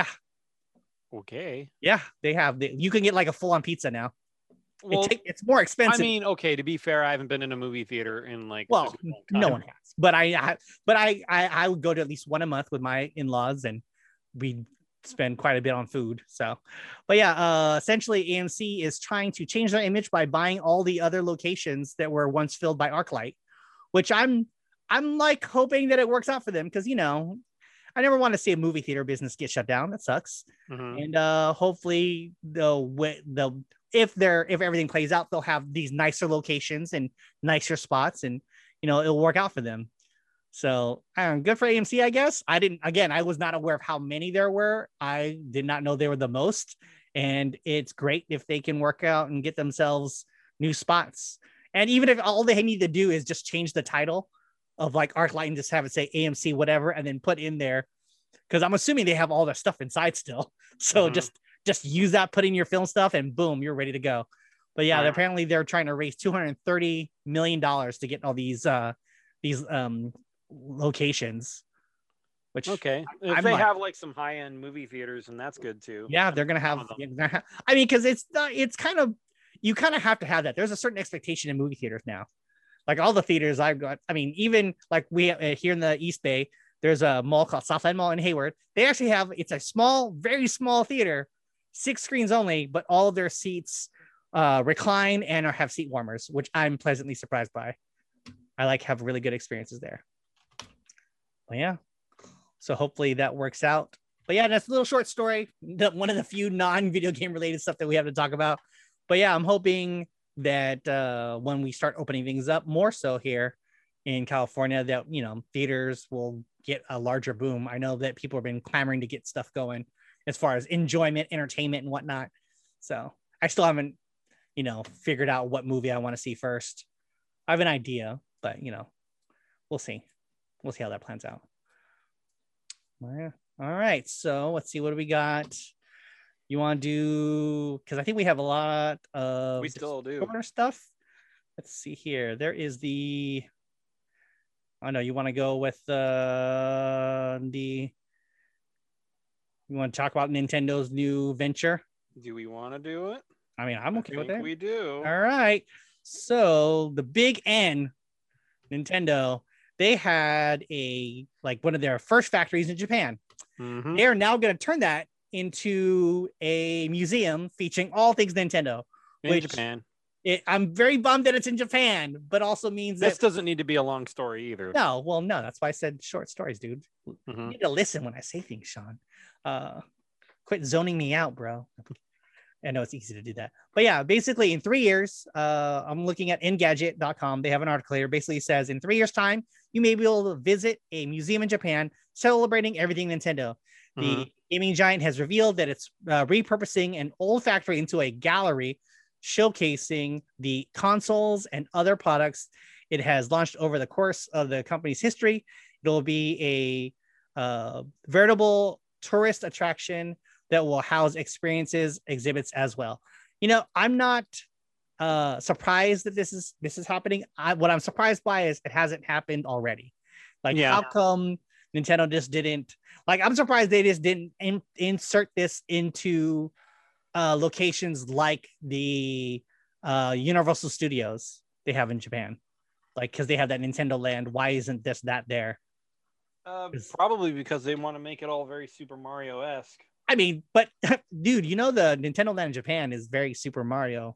Okay. Yeah. They have, the, you can get like a full on pizza now. Well, it ta- it's more I expensive. mean, okay. To be fair, I haven't been in a movie theater in like. a Well, good long no time. one has, but I, I but I, I, I would go to at least one a month with my in-laws, and we spend quite a bit on food. So, but yeah, uh, essentially, A M C is trying to change their image by buying all the other locations that were once filled by ArcLight, which I'm, I'm like hoping that it works out for them because you know, I never want to see a movie theater business get shut down. That sucks. Mhm. And uh, hopefully they'll they'll if they're if everything plays out, they'll have these nicer locations and nicer spots, and you know it'll work out for them. So um, good for A M C, I guess. I didn't again, I was not aware of how many there were. I did not know they were the most, and it's great if they can work out and get themselves new spots. And even if all they need to do is just change the title of like ArcLight and just have it say A M C whatever, and then put in there. Because I'm assuming they have all their stuff inside still. So Mhm. just just use that, put in your film stuff, and boom, you're ready to go. But yeah, Wow. apparently they're trying to raise two hundred thirty million dollars to get all these uh these um locations. Which Okay, if I'm they like- have like some high end movie theaters, and that's good too. yeah, they're gonna have. Some of them. yeah, they're gonna have- I mean, because it's not. It's kind of you kind of have to have that. There's a certain expectation in movie theaters now. Like all the theaters I've got. I mean, even like we uh, here in the East Bay, there's a mall called Southland Mall in Hayward. They actually have. It's a small, very small theater, six screens only, but all of their seats uh, recline and are, have seat warmers, which I'm pleasantly surprised by. I like have really good experiences there. But yeah. So hopefully that works out. But yeah, that's a little short story. The, one of the few non-video game related stuff that we have to talk about. But yeah, I'm hoping that uh, when we start opening things up more so here in California, that, you know, theaters will get a larger boom. I know that people have been clamoring to get stuff going as far as enjoyment, entertainment, and whatnot. So I still haven't, you know, figured out what movie I want to see first. I have an idea, but, you know, we'll see. We'll see how that plans out. Yeah. All right. So let's see. What do we got? You want to do, because I think we have a lot of We still do. corner stuff. Let's see here. There is the, oh no, you want to go with uh, the, you want to talk about Nintendo's new venture? Do we want to do it? I mean, I'm okay I with think it. We do. All right. So the big N, Nintendo, they had a, like one of their first factories in Japan. Mhm. They are now going to turn that into a museum featuring all things Nintendo. In which- Japan. It, I'm very bummed that it's in Japan, but also means This that doesn't need to be a long story either. no, well, no, that's why I said short stories, dude. You Mhm. need to listen when I say things, Sean. Uh, quit zoning me out, bro. I know it's easy to do that, but yeah, basically in three years, uh, I'm looking at engadget dot com. They have an article here. Basically says in three years' time, you may be able to visit a museum in Japan celebrating everything Nintendo. The Mhm. gaming giant has revealed that it's uh, repurposing an old factory into a gallery showcasing the consoles and other products it has launched over the course of the company's history. It'll be a uh, veritable tourist attraction that will house experiences, exhibits as well. You know, I'm not uh, surprised that this is this is happening. I, what I'm surprised by is it hasn't happened already. Like, Yeah. how come Nintendo just didn't? Like, I'm surprised they just didn't in, insert this into uh, locations like the uh, Universal Studios they have in Japan. Like, because they have that Nintendo Land. Why isn't this that there? Uh, Is- probably because they want to make it all very Super Mario esque. I mean, but dude, you know the Nintendo Land in Japan is very Super Mario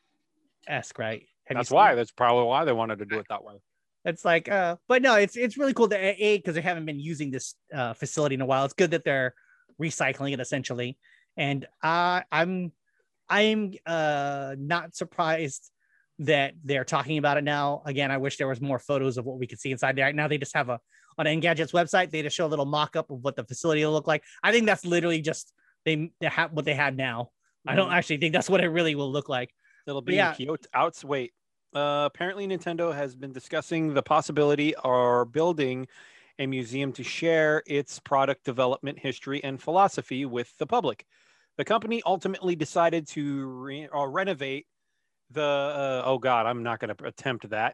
esque, right? Have you That's seen why. it? That's probably why they wanted to do it that way. It's like, uh, but no, it's it's really cool that a because they haven't been using this uh, facility in a while. It's good that they're recycling it essentially, and uh, I'm I'm uh, not surprised that they're talking about it now. Again, I wish there was more photos of what we could see inside there. Right now, they just have a on Engadget's website. They just show a little mock-up of what the facility will look like. I think that's literally just they, they have what they had now. I don't Mhm. actually think that's what it really will look like. It'll But be yeah. in Kyoto. Outs. Wait. Uh, apparently, Nintendo has been discussing the possibility or building a museum to share its product development history and philosophy with the public. The company ultimately decided to re- or renovate the. Uh, oh God, I'm not going to attempt that.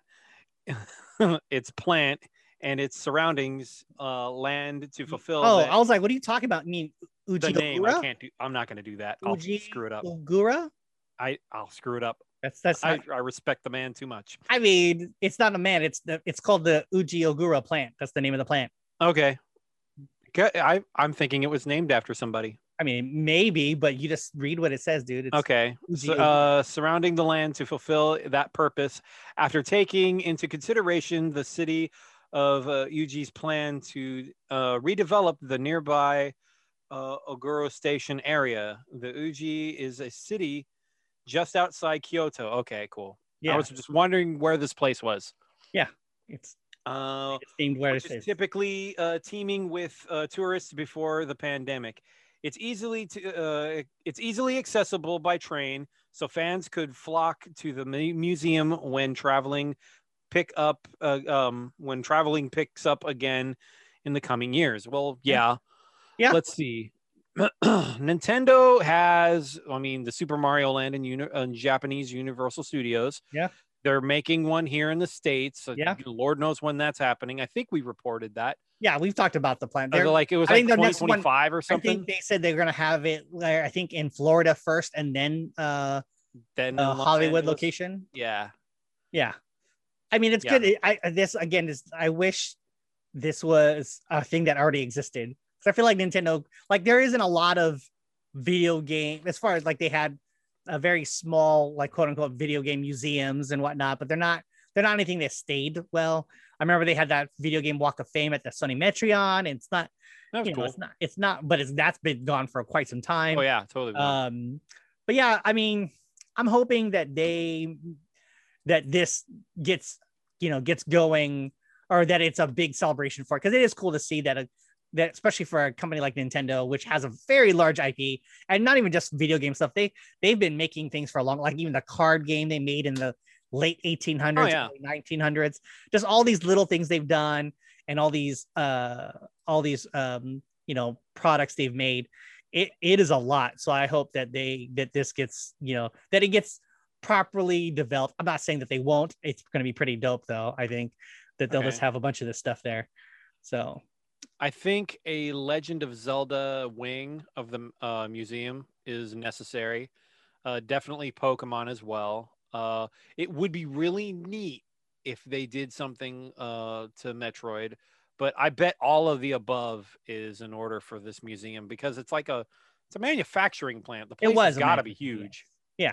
Its plant and its surroundings, uh, land to fulfill. Oh, that- I was like, what are you talking about? You mean the name. I Uji can't do. I'm not going to do that. I'll screw it up. Ogura? I I'll screw it up. That's that's I, not, I respect the man too much. I mean, it's not a man. It's the it's called the Uji Ogura plant. That's the name of the plant. Okay. Okay, I I'm thinking it was named after somebody. I mean, maybe, but you just read what it says, dude. It's, Okay. Uji So, uh, surrounding the land to fulfill that purpose, after taking into consideration the city of uh, Uji's plan to uh, redevelop the nearby uh, Oguro Station area. The Uji is a city just outside Kyoto. Okay, cool. yeah, I was just wondering where this place was. it's, Uh, it's named where which it is is. typically uh, teeming with uh, tourists before the pandemic. It's easily to, uh, it's easily accessible by train, so fans could flock to the mu- museum when traveling. Pick up uh, um, when traveling picks up again in the coming years. Well, yeah, Yeah. Let's see. Nintendo has, I mean, the Super Mario Land in uni- uh, Japanese Universal Studios. Yeah. They're making one here in the States. So Yeah. Lord knows when that's happening. I think we reported that. Yeah, we've talked about the plan. They're, They're like it was I like think the twenty next one- twenty-five or I something. think they said they're gonna have it. Like, I think in Florida first, and then uh, then the in Los Hollywood Angeles. location. Yeah. Yeah, I mean it's Yeah. good. I this again is I wish this was a thing that already existed, because I feel like Nintendo, like there isn't a lot of video game as far as like they had a very small like quote unquote video game museums and whatnot, but they're not they're not anything that stayed well. I remember they had that video game Walk of Fame at the Sony Metreon, and it's not That was you know cool. it's not it's not but it's that's been gone for quite some time. Oh yeah, totally. gone. Um, but yeah, I mean, I'm hoping that they that this gets you know gets going, or that it's a big celebration for it, because it is cool to see that a, that especially for a company like Nintendo, which has a very large I P, and not even just video game stuff. They they've been making things for a long, like even the card game they made in the late eighteen hundreds, Oh, yeah. early nineteen hundreds. Just all these little things they've done, and all these uh all these um you know products they've made. It it is a lot. So I hope that they that this gets you know that it gets properly developed. I'm not saying that they won't. It's going to be pretty dope though. I think that they'll Okay. just have a bunch of this stuff there. So I think a Legend of Zelda wing of the uh, museum is necessary. Uh, definitely Pokemon as well. Uh, it would be really neat if they did something uh, to Metroid, but I bet all of the above is in order for this museum, because it's like a it's a manufacturing plant. The place it was has got to be amazing. huge. Yeah.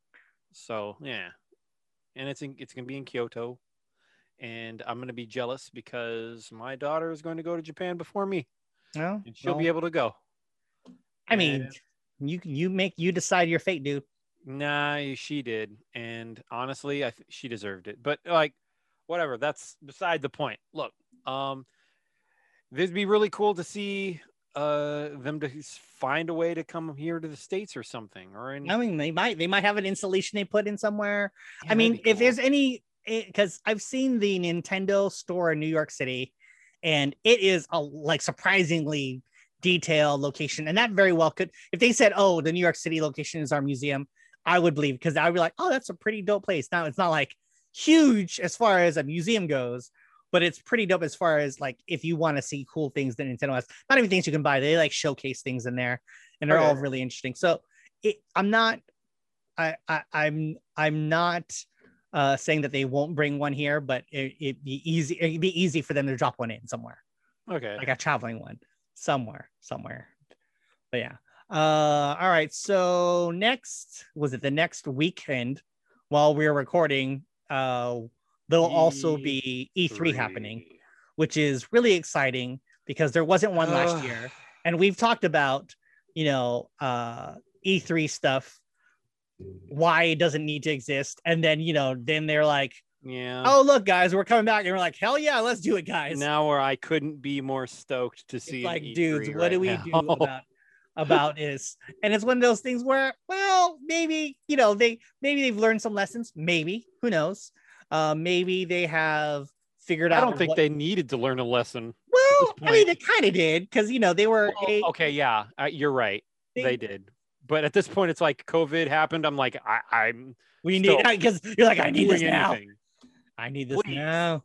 So yeah, and it's in, it's gonna be in Kyoto, and I'm gonna be jealous because my daughter is going to go to Japan before me, Well, and she'll well, be able to go. I mean, And- you you make you decide your fate, dude. Nah, she did, and honestly, I th- she deserved it. But like, whatever. That's beside the point. Look, um, it'd be really cool to see uh them to s- find a way to come here to the States or something, or in. I mean, they might they might have an installation they put in somewhere. Yeah, I that'd mean, be if cool. there's any, because I've seen the Nintendo store in New York City, and it is a like surprisingly detailed location, and that very well could, if they said, "Oh, the New York City location is our museum," I would believe, because I'd be like, "Oh, that's a pretty dope place." Now, it's not like huge as far as a museum goes, but it's pretty dope as far as like if you want to see cool things that Nintendo has. Not even things you can buy; they like showcase things in there, and they're Okay. all really interesting. So, it, I'm not. I, I I'm I'm not uh saying that they won't bring one here, but it, it'd be easy it'd be easy for them to drop one in somewhere, Okay. like a traveling one somewhere somewhere. But yeah. Uh all right. So next, was it the next weekend while we were recording, uh there'll also be E three happening, which is really exciting because there wasn't one last Ugh. year. And we've talked about, you know, uh E three stuff, why it doesn't need to exist. And then, you know, then they're like, Yeah. oh, look, guys, we're coming back. And we're like, hell yeah, let's do it, guys. Now where I couldn't be more stoked to see It's an like, E three dudes, what right do we now. do about about this? And it's one of those things where, well, maybe, you know, they maybe they've learned some lessons. Maybe, who knows? Uh, maybe they have figured I out. don't think what- they needed to learn a lesson. Well, this I mean, point. they kind of did, because you know they were. Well, a, okay, yeah, uh, you're right. They- They, did, but at this point, it's like COVID happened. I'm like, I, I'm we still need, because you're like, I need this doing now. anything. I need this Please. now.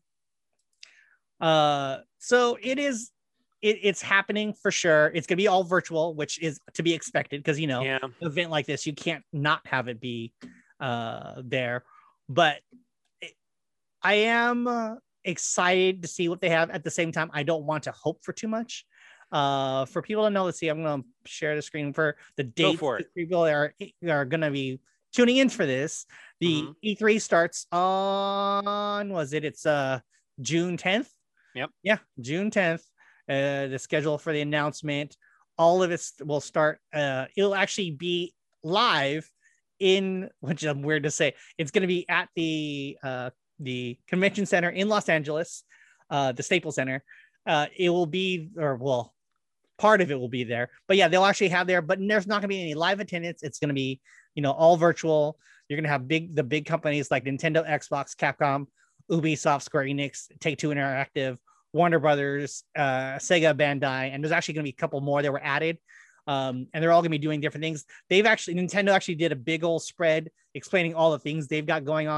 Uh, so it is. It, it's happening for sure. It's gonna be all virtual, which is to be expected, because you know, Yeah, an event like this, you can't not have it be uh there. But it, I am uh, excited to see what they have. At the same time, I don't want to hope for too much. Uh, for people to know, let's see, I'm gonna share the screen for the dates for that it. people are are gonna be tuning in for this. The Mhm. E three starts on, was it? It's uh June tenth. Yep. Yeah, June tenth. Uh, the schedule for the announcement. All of it will start. Uh, it'll actually be live in, which I'm weird to say. It's going to be at the uh, the convention center in Los Angeles, uh, the Staples Center. Uh, it will be, or well, part of it will be there. But yeah, they'll actually have there. But there's not going to be any live attendance. It's going to be, you know, all virtual. You're going to have big the big companies like Nintendo, Xbox, Capcom, Ubisoft, Square Enix, Take-Two Interactive, Warner Brothers, uh, Sega, Bandai, and there's actually going to be a couple more that were added. Um, and they're all going to be doing different things. They've actually, Nintendo actually did a big old spread explaining all the things they've got going on.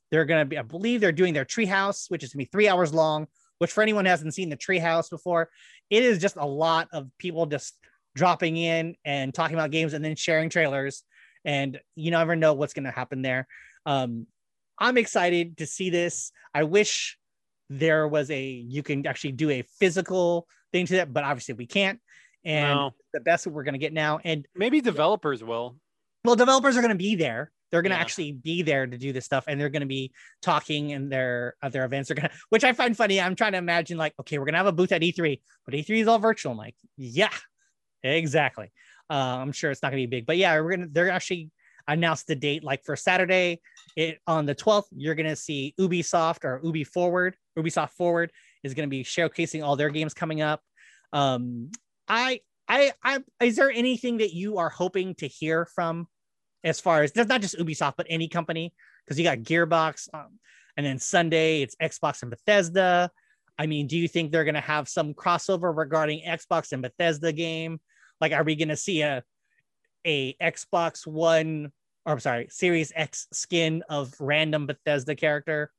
They're going to be, I believe they're doing their treehouse, which is going to be three hours long, which for anyone who hasn't seen the treehouse before, it is just a lot of people just dropping in and talking about games and then sharing trailers. And you never know what's going to happen there. Um, I'm excited to see this. I wish there was a, you can actually do a physical thing to that, but obviously we can't. And No. the best we're going to get now. And Maybe developers will. well, developers are going to be there. They're going to Yeah. actually be there to do this stuff, and they're going to be talking in their at their events. They're going to, which I find funny. I'm trying to imagine like, okay, we're going to have a booth at E three, but E three is all virtual. I'm like, yeah, exactly. Uh, I'm sure it's not going to be big, but yeah, we're going to. They're actually announced the date like for Saturday. It on the twelfth. You're going to see Ubisoft or Ubi Forward. Ubisoft Forward is going to be showcasing all their games coming up. Um, I, I, I, is there anything that you are hoping to hear from? As far as there's not just Ubisoft, but any company, because you got Gearbox, um, and then Sunday it's Xbox and Bethesda. I mean, do you think they're going to have some crossover regarding Xbox and Bethesda game? Like, are we going to see a a Xbox One, or I'm sorry, Series X skin of random Bethesda character?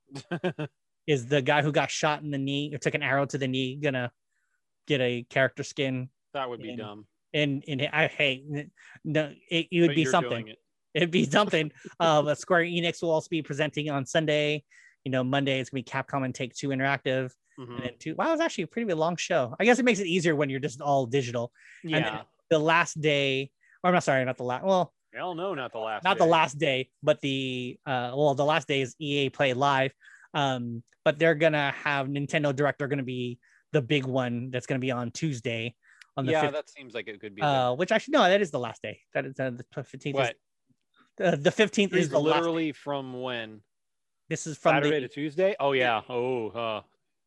Is the guy who got shot in the knee or took an arrow to the knee gonna get a character skin? That would be And- dumb. And and I hate no, it, it would But be you're something. doing it. It'd be something. uh, but Square Enix will also be presenting on Sunday. You know, Monday it's gonna be Capcom and Take Two Interactive. Mhm. And then two. Wow, it's actually a pretty long show. I guess it makes it easier when you're just all digital. And then Yeah. the last day, or I'm not sorry, not the last. Well, Hell no, not the last. not the day. last day, but the uh, well, the last day is E A Play Live. Um, but they're gonna have Nintendo Direct. They're gonna be the big one that's gonna be on Tuesday. On the Yeah, fifth, that seems like it could be. uh, which actually no, that is the last day. That is uh, the fifteenth. what? Uh, the fifteenth is Is the last. literally from when? This is from Saturday the. to Tuesday? Oh yeah. Oh, uh,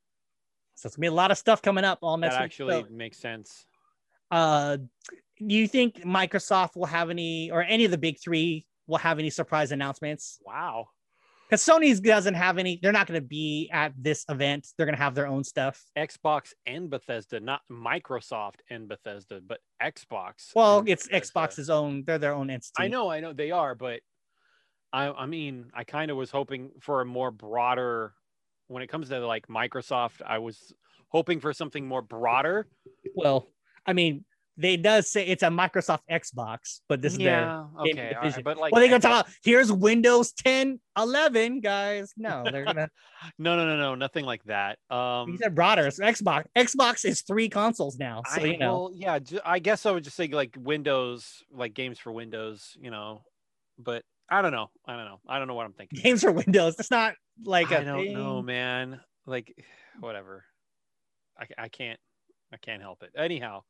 So it's gonna be a lot of stuff coming up all next that week. actually So, makes sense. uh, do you think Microsoft will have any, or any of the big three will have any surprise announcements? Wow. Because Sony doesn't have any. They're not going to be at this event. They're going to have their own stuff. Xbox and Bethesda, not Microsoft and Bethesda, but Xbox. Well, and it's Bethesda. Xbox's own. They're their own entity. I know, I know they are, but I, I mean, I kind of was hoping for a more broader. When it comes to like Microsoft, I was hoping for something more broader. Well, I mean, they does say it's a Microsoft Xbox, but this is their yeah, gaming okay, all division. right, but like, well, they gonna talk. Here's Windows ten, eleven, guys. No, they're gonna. no, no, no, no, nothing like that. Um, He said broader. It's Xbox. Xbox is three consoles now, so I, you know. well, yeah, ju- I guess I would just say like Windows, like games for Windows, you know, but I don't know. I don't know. I don't know what I'm thinking. Games for Windows. That's not like a I don't thing. know, man. Like, whatever. I, I can't. I can't help it. Anyhow,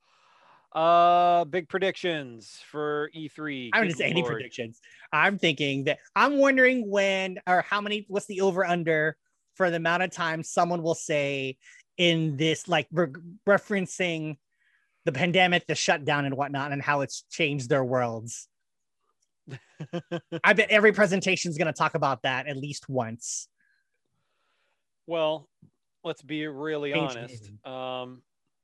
uh, big predictions for E three. I'm Good just any Lord. predictions. I'm thinking that I'm wondering when or how many. What's the over under for the amount of time someone will say in this, like re- referencing the pandemic, the shutdown, and whatnot, and how it's changed their worlds. I bet every presentation is going to talk about that at least once. Well, let's be really Change honest. anything. Um,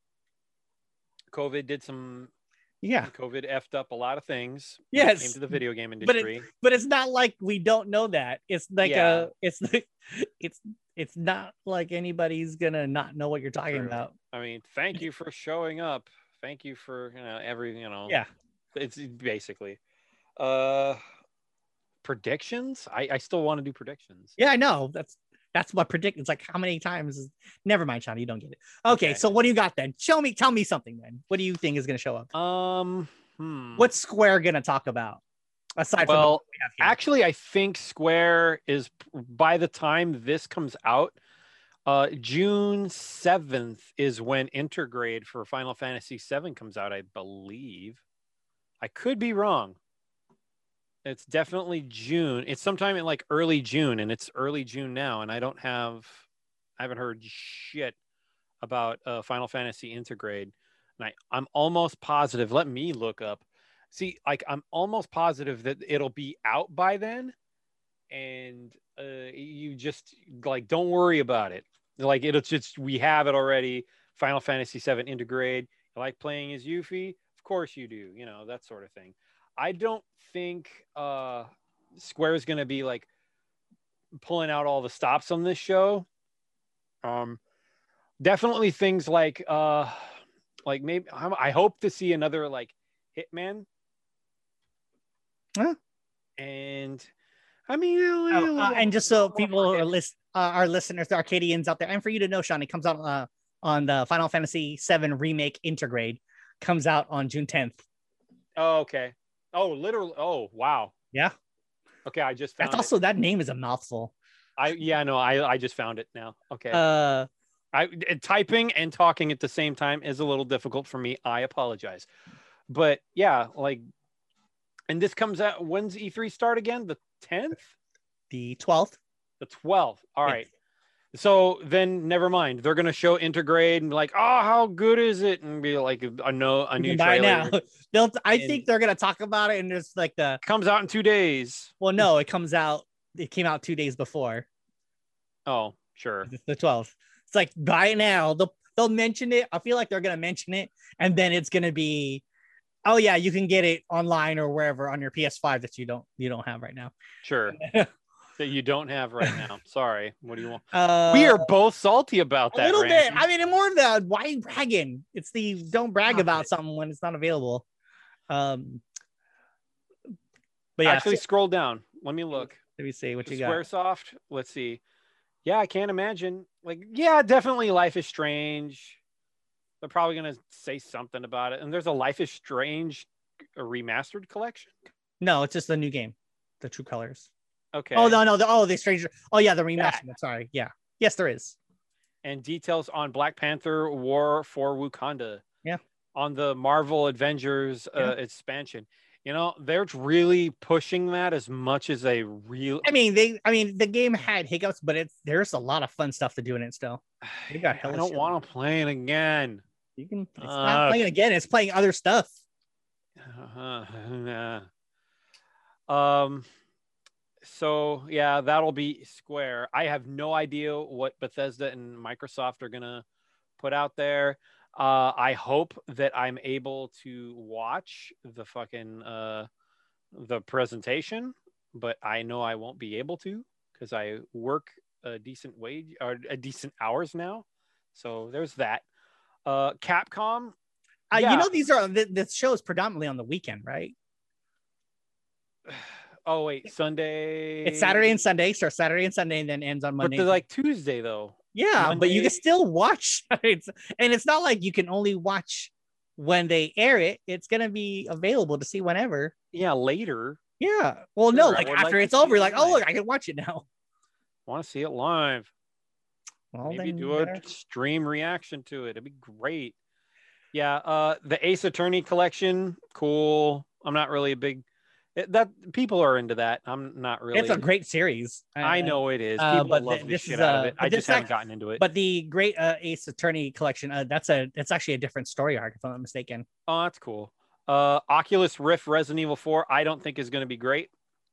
COVID did some. Yeah, COVID effed up a lot of things. when it Yes. came to the video game But it- industry. but it's not like we don't know that. It's like Yeah. a. It's like it's it's not like anybody's gonna not know what you're talking True. about. I mean, thank you for showing up. Thank you for you know every you know. Yeah. It's basically. Uh, predictions. I I still want to do predictions. Yeah, I know. That's that's what predict. It's like how many times? Is... Never mind, Sean. You don't get it. Okay, Okay. so what do you got then? Show me. Tell me something then. What do you think is going to show up? Um. Hmm. What's Square going to talk about aside from Well, what we have here? Actually, I think Square is by the time this comes out, uh, June seventh is when Intergrade for Final Fantasy seven comes out, I believe. I could be wrong. It's definitely June. It's sometime in like early June, and it's early June now, and I don't have, I haven't heard shit about uh, Final Fantasy Intergrade, and I, I'm almost positive. Let me look up. See, like I'm almost positive that it'll be out by then, and uh, you just like don't worry about it. Like it'll just we have it already. Final Fantasy seven Intergrade. You like playing as Yuffie? Of course you do. You know that sort of thing. I don't think uh, Square is going to be like pulling out all the stops on this show. Um, definitely things like uh, like maybe I hope to see another like Hitman. Huh? And I mean, Oh, uh, and just so people are list, uh, our listeners, the Arcadians out there, and for you to know, Sean, it comes out uh, on the Final Fantasy seven Remake Intergrade, comes out on June tenth. Oh, okay. Oh, literally. Oh, wow. Yeah. Okay, I just found That's it. also that name is a mouthful. I yeah, no, I I just found it now. Okay. Uh, I typing and talking at the same time is a little difficult for me. I apologize. But yeah, like, and this comes out, when's E three start again? The tenth? the twelfth. The twelfth. All right. So then never mind. They're gonna show Intergrade and be like, oh, how good is it? And be like a no a You new can buy it trailer. now. They'll, I And- think they're gonna talk about it, and there's like the Comes out in two days. well, no, it comes out. It came out two days before. Oh, sure. It's the twelfth. It's like buy it now. They'll they'll mention it. I feel like they're gonna mention it, and then it's gonna be, oh yeah, you can get it online or wherever on your P S five that you don't you don't have right now. Sure. That you don't have right now. Sorry. What do you want? Uh, We are both salty about a that. little bit. Randy. I mean, more the why bragging. It's the don't brag Stop about it. something when it's not available. Um, but yeah, Actually, scroll down. Let me look. let me see what you got. Squaresoft. Let's see. Yeah, I can't imagine. Like, yeah, definitely Life is Strange. They're probably gonna say something about it. And there's a Life is Strange a remastered collection. No, it's just the new game, the True Colors. Okay. Oh no, no, the, oh the Stranger. Oh yeah, the remaster. Sorry, yeah, yes, there is. And details on Black Panther War for Wakanda. Yeah. On the Marvel Avengers uh, Yeah. expansion. You know, they're really pushing that as much as they real. I mean, they. I mean, the game had hiccups, but it's there's a lot of fun stuff to do in it still. They got I hella don't shit. want to play it again. You can. It's Uh, not playing again. It's playing other stuff. Uh, nah. Um. So yeah, that'll be Square. I have no idea what Bethesda and Microsoft are gonna put out there. Uh, I hope that I'm able to watch the fucking uh, the presentation, but I know I won't be able to because I work a decent wage or a decent hours now. So there's that. Uh, Capcom. Uh, Yeah. You know, these are th- this show is predominantly on the weekend, right? Oh wait, Sunday. It's Saturday and Sunday. Starts Saturday and Sunday, and then ends on But Monday. they're like Tuesday though. yeah, but you Monday- can still watch. It's, and it's not like you can only watch when they air it. It's gonna be available to see whenever. Yeah, later. Yeah. Well, no, Sure, I like would after like to it's see over, it you're like, oh live. look, I can watch it now. Want to see it live? Well, Maybe then do you a better- stream reaction to it. It'd be great. Yeah, uh, the Ace Attorney collection, cool. I'm not really a big it, that people are into that. I'm not really. It's a great series. I know it is. uh, People but love th- the this shit is, out of uh, it. but I this just haven't act- gotten into it. But the Great uh, Ace Attorney collection, uh, that's a it's actually a different story arc, if I'm not mistaken. Oh, that's cool. Uh, Oculus Rift Resident Evil four, I don't think is going to be great.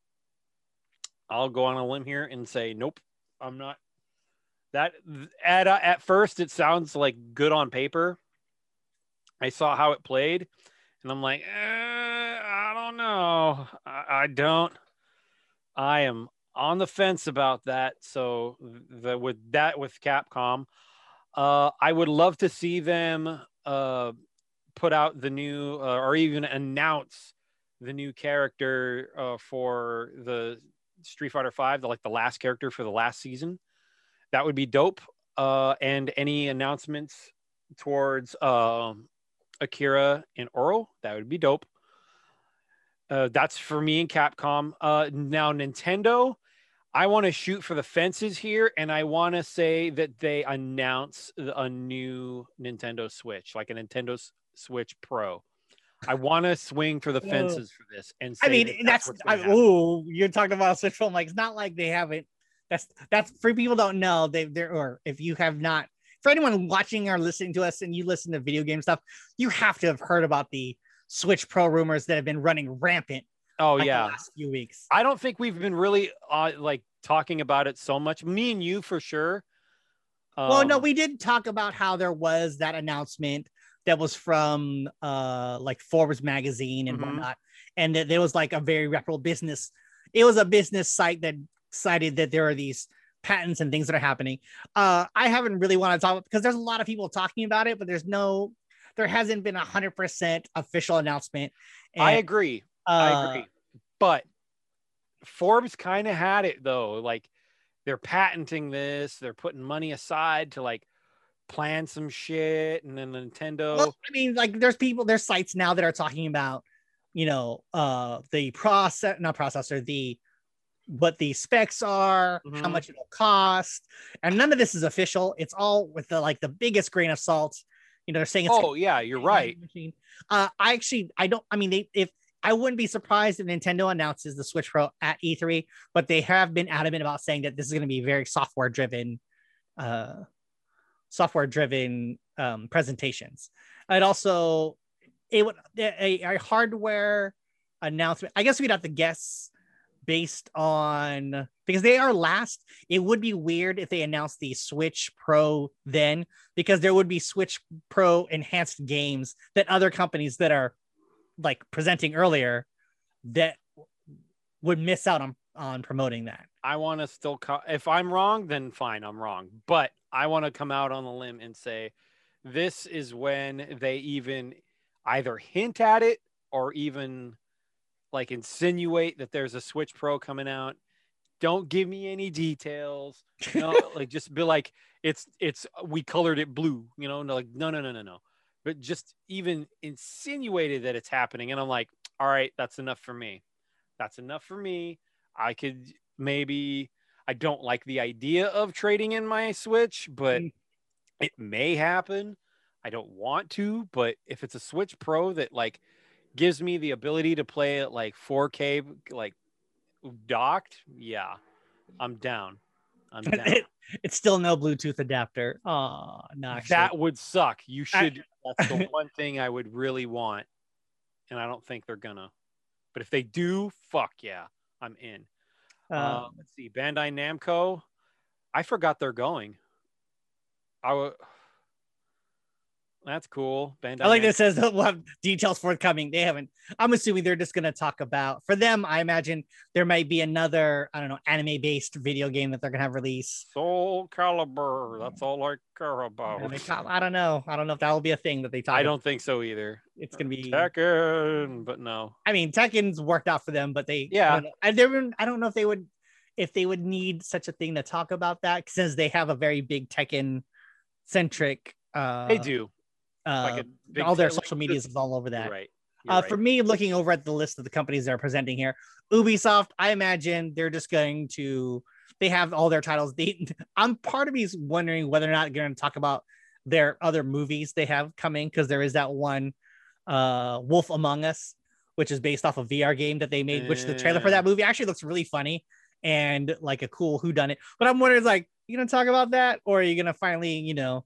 I'll go on a limb here and say, nope, I'm not. That at uh, at first it sounds like good on paper. I saw how it played, and I'm like, eh, I don't know. I, I don't. I am on the fence about that. So the with that with Capcom, uh, I would love to see them uh, put out the new uh, or even announce the new character uh, for the Street Fighter five, the, like the last character for the last season. That would be dope. Uh, and any announcements towards um, Akira and Oro, that would be dope. Uh, that's for me and Capcom. Uh, now, Nintendo, I want to shoot for the fences here, and I want to say that they announce a new Nintendo Switch, like a Nintendo S- Switch Pro. I want to swing for the Whoa. fences for this. And say I mean, that that's, what's I, gonna happen. ooh, you're talking about Switch Phone. Like, it's not like they haven't. That's that's for people don't know. They they're or if you have not, for anyone watching or listening to us and you listen to video game stuff, you have to have heard about the Switch Pro rumors that have been running rampant. Oh, like, yeah. the last few weeks. I don't think we've been really uh, like talking about it so much. Me and you for sure. Well, no, Um, we did talk about how there was that announcement that was from uh like Forbes magazine and Mhm. whatnot, and that there was like a very reputable business. It was a business site that excited that there are these patents and things that are happening. Uh, I haven't really wanted to talk because there's a lot of people talking about it, but there's no, there hasn't been a hundred percent official announcement. And, I agree. Uh, I agree. But Forbes kind of had it though. Like they're patenting this, they're putting money aside to like plan some shit, and then Nintendo. Well, I mean, like there's people, there's sites now that are talking about, you know, uh, the process, not processor, the what the specs are, Mhm. how much it'll cost, and none of this is official. It's all with the like the biggest grain of salt. You know, they're saying it's Oh yeah, you're right. machine. Uh, I actually, I don't. I mean, they if I wouldn't be surprised if Nintendo announces the Switch Pro at E three, but they have been adamant about saying that this is going to be very software driven, uh, software driven um, presentations. And also, it would a, a hardware announcement. I guess we'd have to guess based on because they are last. It would be weird if they announced the Switch Pro then, because there would be Switch Pro enhanced games that other companies that are like presenting earlier that would miss out on on promoting that. I want to still co- if I'm wrong, then fine, I'm wrong. But I want to come out on the limb and say this is when they even either hint at it or even like insinuate that there's a Switch Pro coming out. Don't give me any details. You know, like just be like it's it's we colored it blue, you know, no, like no no no no no. But just even insinuated that it's happening. And I'm like, all right, that's enough for me. That's enough for me. I could maybe, I don't like the idea of trading in my Switch, but Mm. it may happen. I don't want to, but if it's a Switch Pro that like gives me the ability to play at like four K, like docked, yeah, I'm down. I'm down. It, it's still no Bluetooth adapter. Oh, no, actually. That would suck. You should. I, That's the one thing I would really want, and I don't think they're gonna. But if they do, fuck yeah, I'm in. um, Uh, let's see, Bandai Namco. I forgot they're going. I w- That's cool. Bandai. I like Namco. that it says we'll have details forthcoming. They haven't. I'm assuming they're just going to talk about, for them, I imagine there might be another, I don't know, anime based video game that they're going to have release. Soul Calibur. That's all I care about. And they talk- I don't know. I don't know if that will be a thing that they talk I about. don't think so either. It's going to be Tekken, but no. I mean, Tekken's worked out for them, but they, Yeah. I don't know, I, they were- I don't know if they would, if they would need such a thing to talk about that, since they have a very big Tekken centric. Uh, They do. Uh, Like a big all their te- social medias is all over that. You're right. You're Uh, right. For me, looking over at the list of the companies they're presenting here, Ubisoft, I imagine they're just going to, they have all their titles. They, I'm part of me is wondering whether or not they're going to talk about their other movies they have coming, because there is that one, uh, Wolf Among Us, which is based off a V R game that they made, which the trailer for that movie actually looks really funny and like a cool whodunit. But I'm wondering, like, you going to talk about that, or are you going to finally, you know,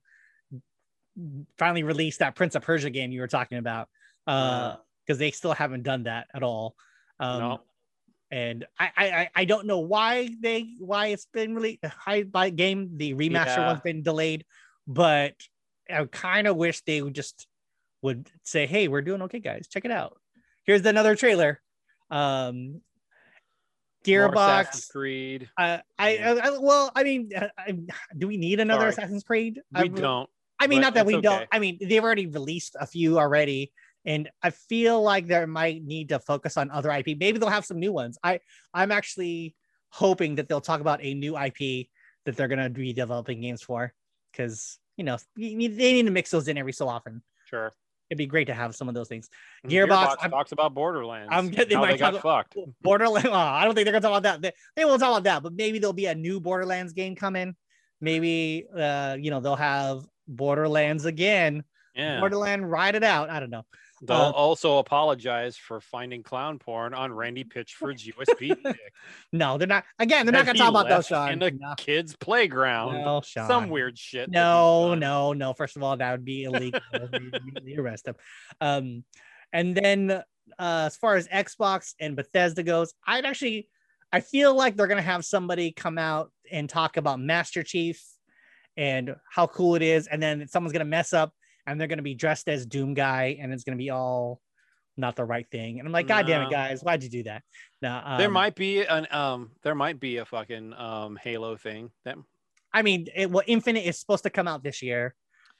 finally release that Prince of Persia game you were talking about? Uh, because they still haven't done that at all. Um, No. and I, I I don't know why they why it's been really high by game. The remaster Yeah. one's been delayed, but I kind of wish they would just would say, "Hey, we're doing okay, guys. Check it out. Here's another trailer." Um, More Gearbox. Assassin's Creed. Uh, I, I, I well, I mean, uh, I, do we need another Sorry. Assassin's Creed? We I, don't. I mean, but not that we that's don't. okay. I mean, they've already released a few already, and I feel like there might need to focus on other I P. Maybe they'll have some new ones. I I'm actually hoping that they'll talk about a new I P that they're gonna be developing games for, because you know you need, they need to mix those in every so often. Sure. It'd be great to have some of those things. And Gearbox, I'm- talks about Borderlands. I'm getting- they how might they got talk fucked. Borderlands. Oh, I don't think they're gonna talk about that. They, they won't talk about that, but maybe there'll be a new Borderlands game coming. Maybe uh, you know, they'll have Borderlands again. Yeah. Borderland, ride it out. I don't know. They'll uh, also apologize for finding clown porn on Randy Pitchford's U S B stick. No, they're not. Again, they're not that gonna talk he about those, left Sean. in a No, kid's playground. no, Sean. Some weird shit. that No, he's done. no, no. First of all, that would be illegal. We'd immediately arrest him. Um, and then uh, as far as Xbox and Bethesda goes, I'd actually, I feel like they're gonna have somebody come out and talk about Master Chief and how cool it is, and then someone's gonna mess up and they're gonna be dressed as Doom Guy, and it's gonna be all not the right thing. And I'm like, God damn it, No. guys, why'd you do that? No, um, There might be an um there might be a fucking um Halo thing that I mean, it, well, Infinite is supposed to come out this year,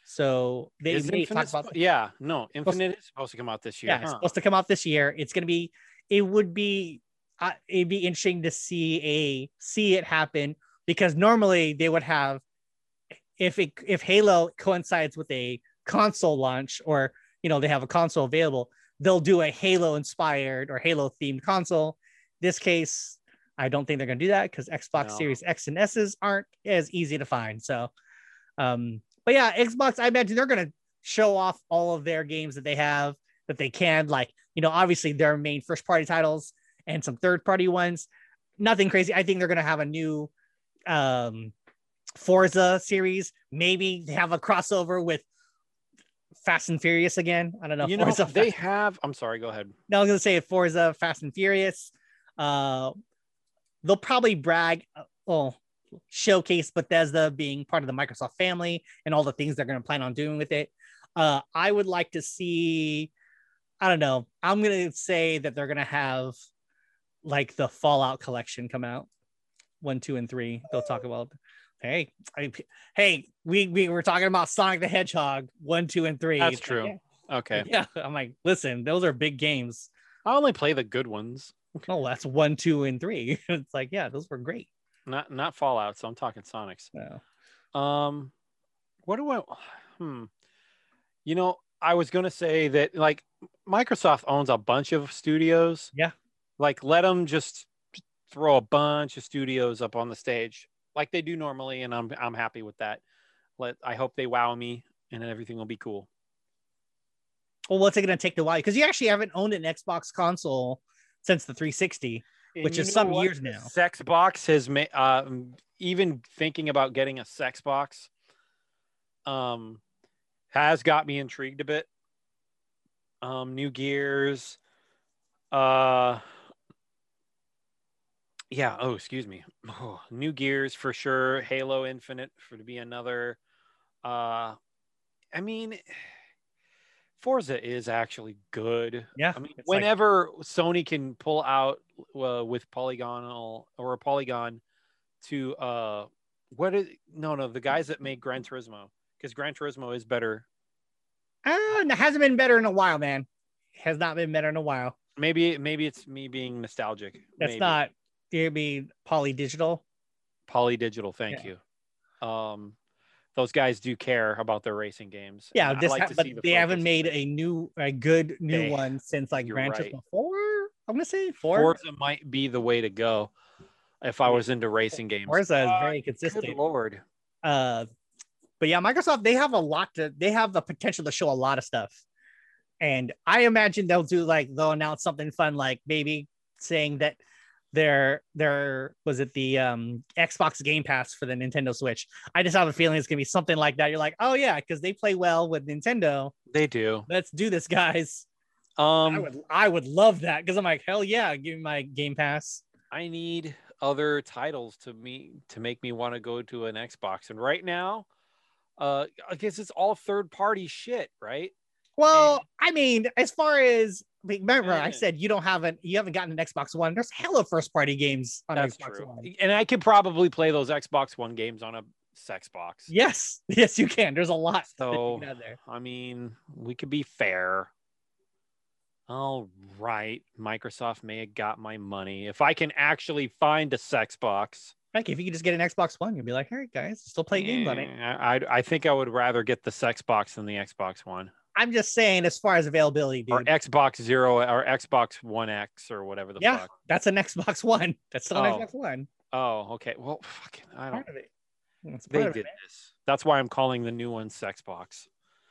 so they is may Infinite. talk about. sp- yeah, no, Infinite is supposed to come out this year. Yeah, it's huh? supposed to come out this year. It's gonna be. It would be. Uh, it'd be interesting to see a see it happen because normally they would have, if it if Halo coincides with a console launch or you know they have a console available, they'll do a Halo inspired or Halo themed console. This case, I don't think they're gonna do that because Xbox No. Series X and S's aren't as easy to find. So, um, but yeah, Xbox, I imagine they're gonna show off all of their games that they have that they can, like you know, obviously their main first party titles and some third party ones. Nothing crazy. I think they're gonna have a new um Forza series. Maybe they have a crossover with Fast and Furious again. I don't know. You know, Forza they Fast- have. I'm sorry. Go ahead. no, I was gonna say Forza Fast and Furious. Uh, they'll probably brag, uh, well, showcase Bethesda being part of the Microsoft family and all the things they're gonna plan on doing with it. Uh, I would like to see. I don't know. I'm gonna say that they're gonna have like the Fallout collection come out, one, two, and three. They'll talk about. Hey, I, hey, we we were talking about Sonic the Hedgehog one, two, and three. That's It's true. Like, Okay. yeah. yeah, I'm like, listen, those are big games. I only play the good ones, Oh, that's one, two, and three. It's like, yeah, those were great. not not Fallout. So I'm talking Sonics. So, Um, what do I? Hmm. You know, I was gonna say that like Microsoft owns a bunch of studios. Yeah. Like, let them just throw a bunch of studios up on the stage like they do normally, and I'm I'm happy with that. Let I hope they wow me, and then everything will be cool. well, what's it going to take to while? Because you actually haven't owned an Xbox console since the three sixty, which And is you know some what? years now. Sex box has made uh, even thinking about getting a sex box um has got me intrigued a bit. Um, new gears. Uh yeah, oh excuse me. Oh, new gears for sure. Halo Infinite for to be another. Uh I mean Forza is actually good. Yeah. I mean, it's like- whenever Sony can pull out uh, with polygonal or a polygon to uh, what is no no the guys that make Gran Turismo, because Gran Turismo is better. Uh, it hasn't been better in a while, man. Has not been better in a while. Maybe maybe it's me being nostalgic. That's maybe. not. You mean Poly Digital? Polydigital. Thank Yeah. you. Um, those guys do care about their racing games. Yeah, and I this like ha- to but see the they haven't focus. made a new, a good new They- one since like you're Gran right. Turismo four. I'm gonna say four. Forza might be the way to go if I was into racing games. Forza is Uh, very Good consistent. lord. Uh, but yeah, Microsoft, they have a lot to, they have the potential to show a lot of stuff. And I imagine they'll do like, they'll announce something fun, like maybe saying that their, their, was it the um, Xbox Game Pass for the Nintendo Switch? I just have a feeling it's going to be something like that. You're like, oh yeah, because they play well with Nintendo. They do. Let's do this, guys. Um, I would, I would love that because I'm like, hell yeah, give me my Game Pass. I need other titles to me to make me want to go to an Xbox. And right now, uh, I guess it's all third party shit, right? Well, I mean, as far as remember, I Yeah. said you don't have an you haven't gotten an Xbox One. There's hella first party games on That's Xbox true. One. And I could probably play those Xbox One games on a sex box. Yes, yes, you can. There's a lot that you So, can add there. I mean, we could be fair. All right, Microsoft may have got my money. If I can actually find a sex box, Like if you could just get an Xbox One, you'd be like, all right, guys, still play games on it. eh, I, I I think I would rather get the sex box than the Xbox One. I'm just saying, as far as availability, Or dude. Xbox Zero or Xbox One X or whatever the Yeah, fuck. that's an Xbox One. That's still an Oh. Xbox One. Oh, okay. Well, fucking, I don't. Part of it. That's They part of did it. this. That's why I'm calling the new one Sex Box,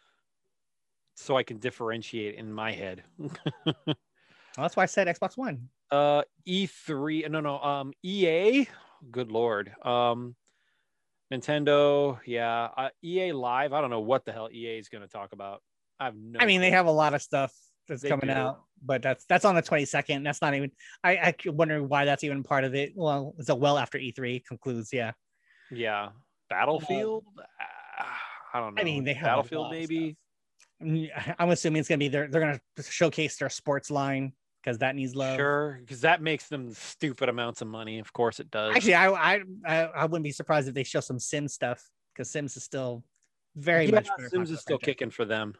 so I can differentiate in my head. Well, that's why I said Xbox One. uh, E three. No, no. Um, E A. Good lord. Um, Nintendo. Yeah. Uh, E A Live. I don't know what the hell E A is going to talk about. I have no. I mean, they clue. have a lot of stuff that's They coming do. out, but that's that's on the twenty-second. That's not even. I I keep wondering why that's even part of it. Well, it's a well after E three concludes. Yeah, Yeah. Battlefield. Ah, I don't know. I mean, they have a Battlefield lot of maybe. I'm assuming it's gonna be they're they're gonna showcase their sports line because that needs love. Sure, because that makes them stupid amounts of money. Of course it does. Actually, I I I, I wouldn't be surprised if they show some Sims stuff because Sims is still very yeah, much. Sims is still franchise. Kicking for them.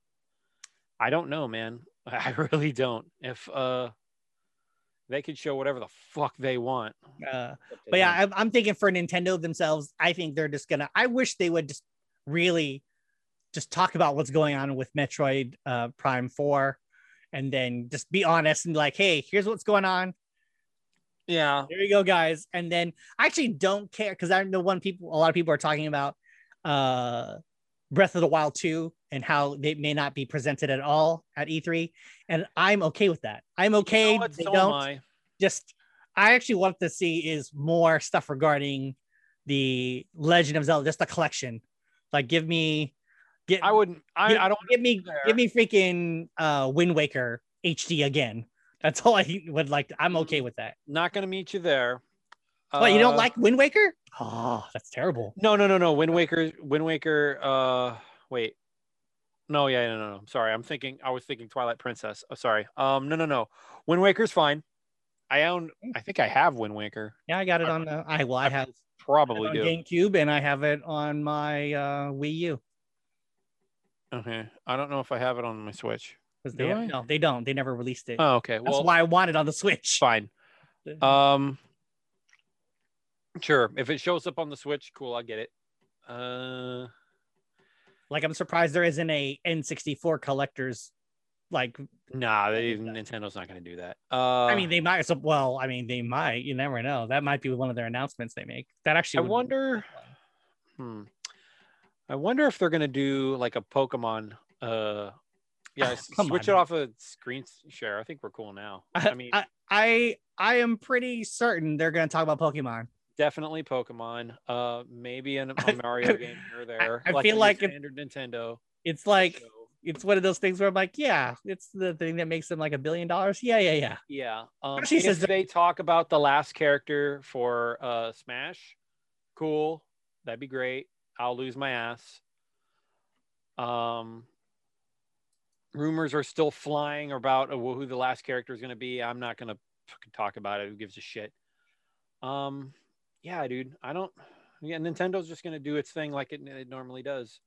I don't know, man. I really don't. If uh, they could show whatever the fuck they want. Uh, but yeah, I'm, I'm thinking for Nintendo themselves, I think they're just gonna. I wish they would just really just talk about what's going on with Metroid uh, Prime four, and then just be honest and be like, hey, here's what's going on. Yeah, there you go, guys. And then I actually don't care because I know one people, a lot of people are talking about uh, Breath of the Wild two and how they may not be presented at all at E three, and I'm okay with that. I'm okay. You know they so don't just. I actually want to see is more stuff regarding the Legend of Zelda, just a collection. Like, give me. Get, I wouldn't. I, give, I don't give me. Give me freaking uh, Wind Waker H D again. That's all I would like. To, I'm okay with that. Not going to meet you there. What, uh, you don't like Wind Waker? Oh, that's terrible. No, no, no, no. Wind Waker. Wind Waker. Uh, wait. No, yeah, no, no, no. I'm sorry. I'm thinking. I was thinking Twilight Princess. Oh, sorry. Um, no, no, no. Wind Waker's fine. I own. I think I have Wind Waker. Yeah, I got it on the. I well, I, I have probably on do GameCube, and I have it on my uh, Wii U. Okay, I don't know if I have it on my Switch. Do they have, no, they don't. They never released it. Oh, okay. Well, that's why I want it on the Switch. Fine. Um, sure. If it shows up on the Switch, cool. I'll get it. Uh, like I'm surprised there isn't a N sixty-four collector's. Like, nah, they, Nintendo's not going to do that. Uh, I mean, they might. So, well, I mean, they might. You never know. That might be one of their announcements they make. That actually. I wonder. Hmm. I wonder if they're going to do like a Pokemon. Uh, yeah, switch on. It off a screen share. I think we're cool now. I, I mean, I, I I am pretty certain they're going to talk about Pokemon. Definitely Pokemon. Uh, maybe a, a Mario game here or there. I, I like feel like standard it, Nintendo. It's like. Show. It's one of those things where I'm like, yeah, it's the thing that makes them like a billion dollars. Yeah, yeah, yeah. Yeah. Um, she says they talk about the last character for uh, Smash. Cool. That'd be great. I'll lose my ass. Um, rumors are still flying about uh, who the last character is going to be. I'm not going to fucking talk about it. Who gives a shit? Um, yeah, dude. I don't. Yeah, Nintendo's just going to do its thing like it, it normally does.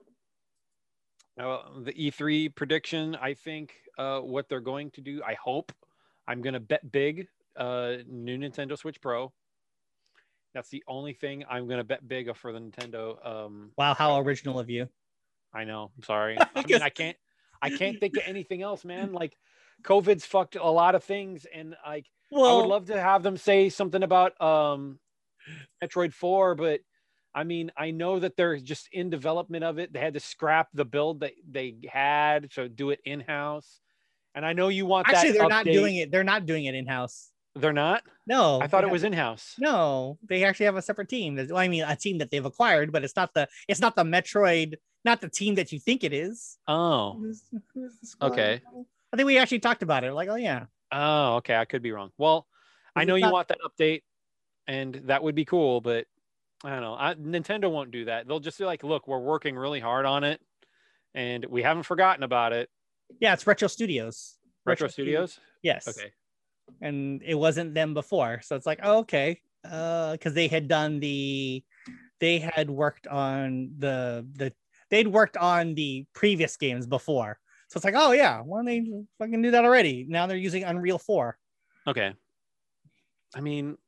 Uh, the E three prediction, I think uh, what they're going to do, I hope, I'm going to bet big, uh, new Nintendo Switch Pro. That's the only thing I'm going to bet big for the Nintendo. Um, wow, how original of you. I know. I'm sorry. I mean, I can't, I can't think of anything else, man. Like, COVID's fucked a lot of things. And like, well, I would love to have them say something about um, Metroid four, but I mean, I know that they're just in development of it. They had to scrap the build that they had, so do it in-house. And I know you want that. Actually, they're update. not doing it. They're not doing it in-house. They're not? No. I thought it have, was in-house. No, they actually have a separate team. Well, I mean, a team that they've acquired, but it's not the it's not the Metroid, not the team that you think it is. Oh. Who's, who's okay. I think we actually talked about it. Like, oh yeah. Oh, okay. I could be wrong. Well, I know you not- want that update, and that would be cool, but I don't know. I, Nintendo won't do that. They'll just be like, look, we're working really hard on it, and we haven't forgotten about it. Yeah, it's Retro Studios. Retro, Retro Studios? Studios? Yes. Okay. And it wasn't them before. So it's like, oh, okay. Uh, because they had done the, they had worked on the, the, they'd worked on the previous games before. So it's like, oh, yeah, why don't they fucking do that already? Now they're using Unreal four. Okay. I mean,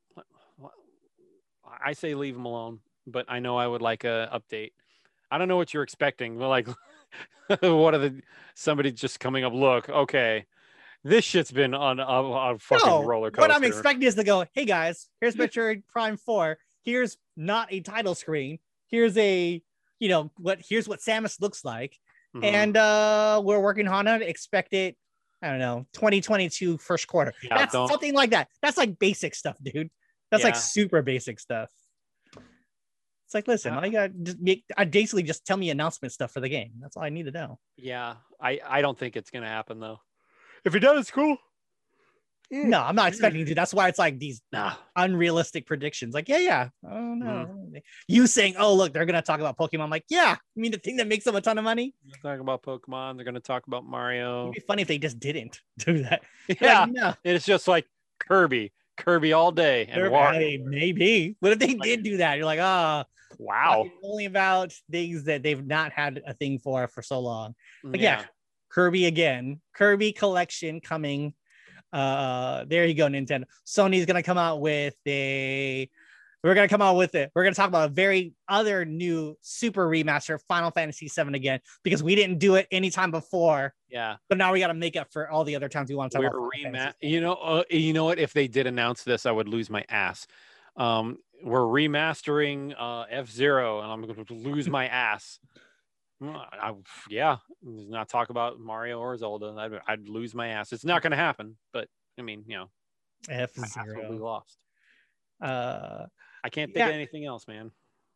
I say leave them alone, but I know I would like a update. I don't know what you're expecting. But like, what are the somebody just coming up? Look, okay, this shit's been on a, a fucking no, roller coaster. What I'm expecting is to go, hey guys, here's Metroid Prime four. Here's not a title screen. Here's a, you know, what? Here's what Samus looks like, mm-hmm. and uh, we're working on it. Expect it. I don't know, twenty twenty-two first quarter. Yeah, That's don't... something like that. That's like basic stuff, dude. That's yeah. like super basic stuff. It's like, listen, all you got just make, I basically just tell me announcement stuff for the game. That's all I need to know. Yeah, I, I don't think it's gonna happen though. If it does, cool. No, I'm not expecting to. That's why it's like these Nah. unrealistic predictions. Like, yeah, yeah. Oh no. Mm-hmm. You saying, oh look, they're gonna talk about Pokemon. I'm like, yeah. I mean, the thing that makes them a ton of money. They're talking about Pokemon. They're going to talk about Mario. It'd be funny if they just didn't do that. Yeah, Like, no. it's just like Kirby, Kirby all day, and They're- Wario. hey, maybe. What if they Like- did do that? You're like, ah, Wow. talking only about things that they've not had a thing for for so long. But yeah, Kirby again. Kirby collection coming. Uh, there you go, Nintendo. Sony's gonna come out with a. We're gonna come out with it. We're gonna talk about a very other new super remaster, Final Fantasy seven again, because we didn't do it anytime before. Yeah. But now we got to make up for all the other times we want to talk We're about. Final rema- Fantasy. you know, uh, you know what? If they did announce this, I would lose my ass. Um, we're remastering uh, F Zero, and I'm going to lose my ass. Mm, I, yeah, not talk about Mario or Zelda. I'd, I'd lose my ass. It's not going to happen, but I mean, you know, F my ass will be Zero. lost. Uh, I can't think Yeah. of anything else, man.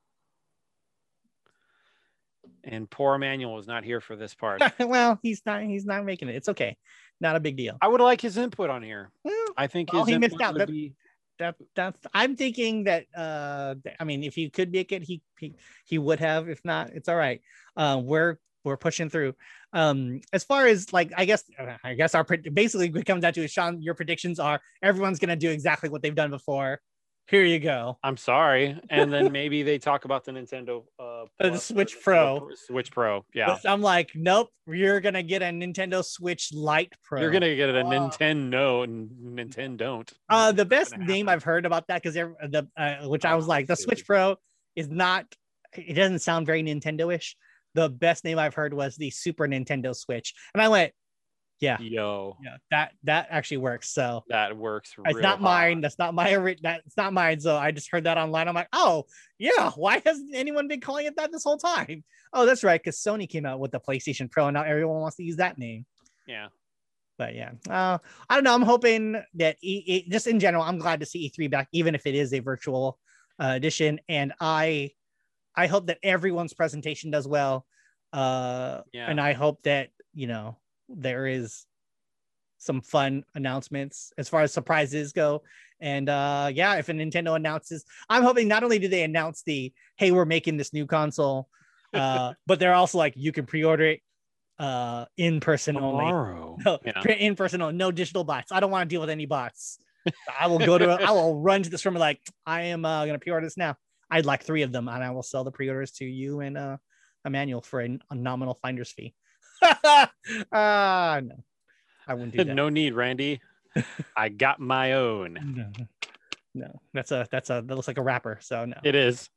And poor Emmanuel is not here for this part. well, he's not. He's not making it. It's okay. Not a big deal. I would like his input on here. Well, I think Well, his he missed input out. would That- be. that that's I'm thinking that uh I mean if he could make it he he, he would have. If not, it's all right. Uh, we're we're pushing through. Um as far as like I guess I guess our pre- basically what it comes down to is, Sean, your predictions are everyone's gonna do exactly what they've done before. Here you go. I'm sorry. And then maybe they talk about the Nintendo uh Uh, the Plus or Switch Nintendo Pro. Pro- Switch Pro. Yeah. But I'm like, nope, you're gonna get a Nintendo Switch Lite Pro. You're gonna get a Oh. Nintendo and Nintendo don't. Uh, the Not best gonna name happen. I've heard about that because the uh, which I was Oh, like, the stupid. Switch Pro is not. It doesn't sound very Nintendo-ish. The best name I've heard was the Super Nintendo Switch, and I went, yeah, Yo, yeah, that that actually works. So that works. it's real not hot. mine. That's not my ori- That's not mine. So I just heard that online. I'm like, oh yeah, why hasn't anyone been calling it that this whole time? Oh, that's right, because Sony came out with the PlayStation Pro, and now everyone wants to use that name. Yeah. But yeah, uh, I don't know. I'm hoping that e- e- just in general, I'm glad to see E three back, even if it is a virtual uh, edition. And I, I hope that everyone's presentation does well. Uh, Yeah. And I hope that, you know, there is some fun announcements as far as surprises go. And uh, yeah, if a Nintendo announces, I'm hoping not only do they announce the, hey, we're making this new console, uh, but they're also like, you can pre-order it uh, in person only. Tomorrow. No, Yeah. print in person, no, no digital bots. I don't want to deal with any bots. I will go to, I will run to the store and be like, I am uh, going to pre-order this now. I'd like three of them, and I will sell the pre-orders to you and uh, Emmanuel for a, a nominal finder's fee. uh, no, I wouldn't do that. No need, Randy. I got my own. No, no, that's a, that's a, that looks like a rapper. So no. It is.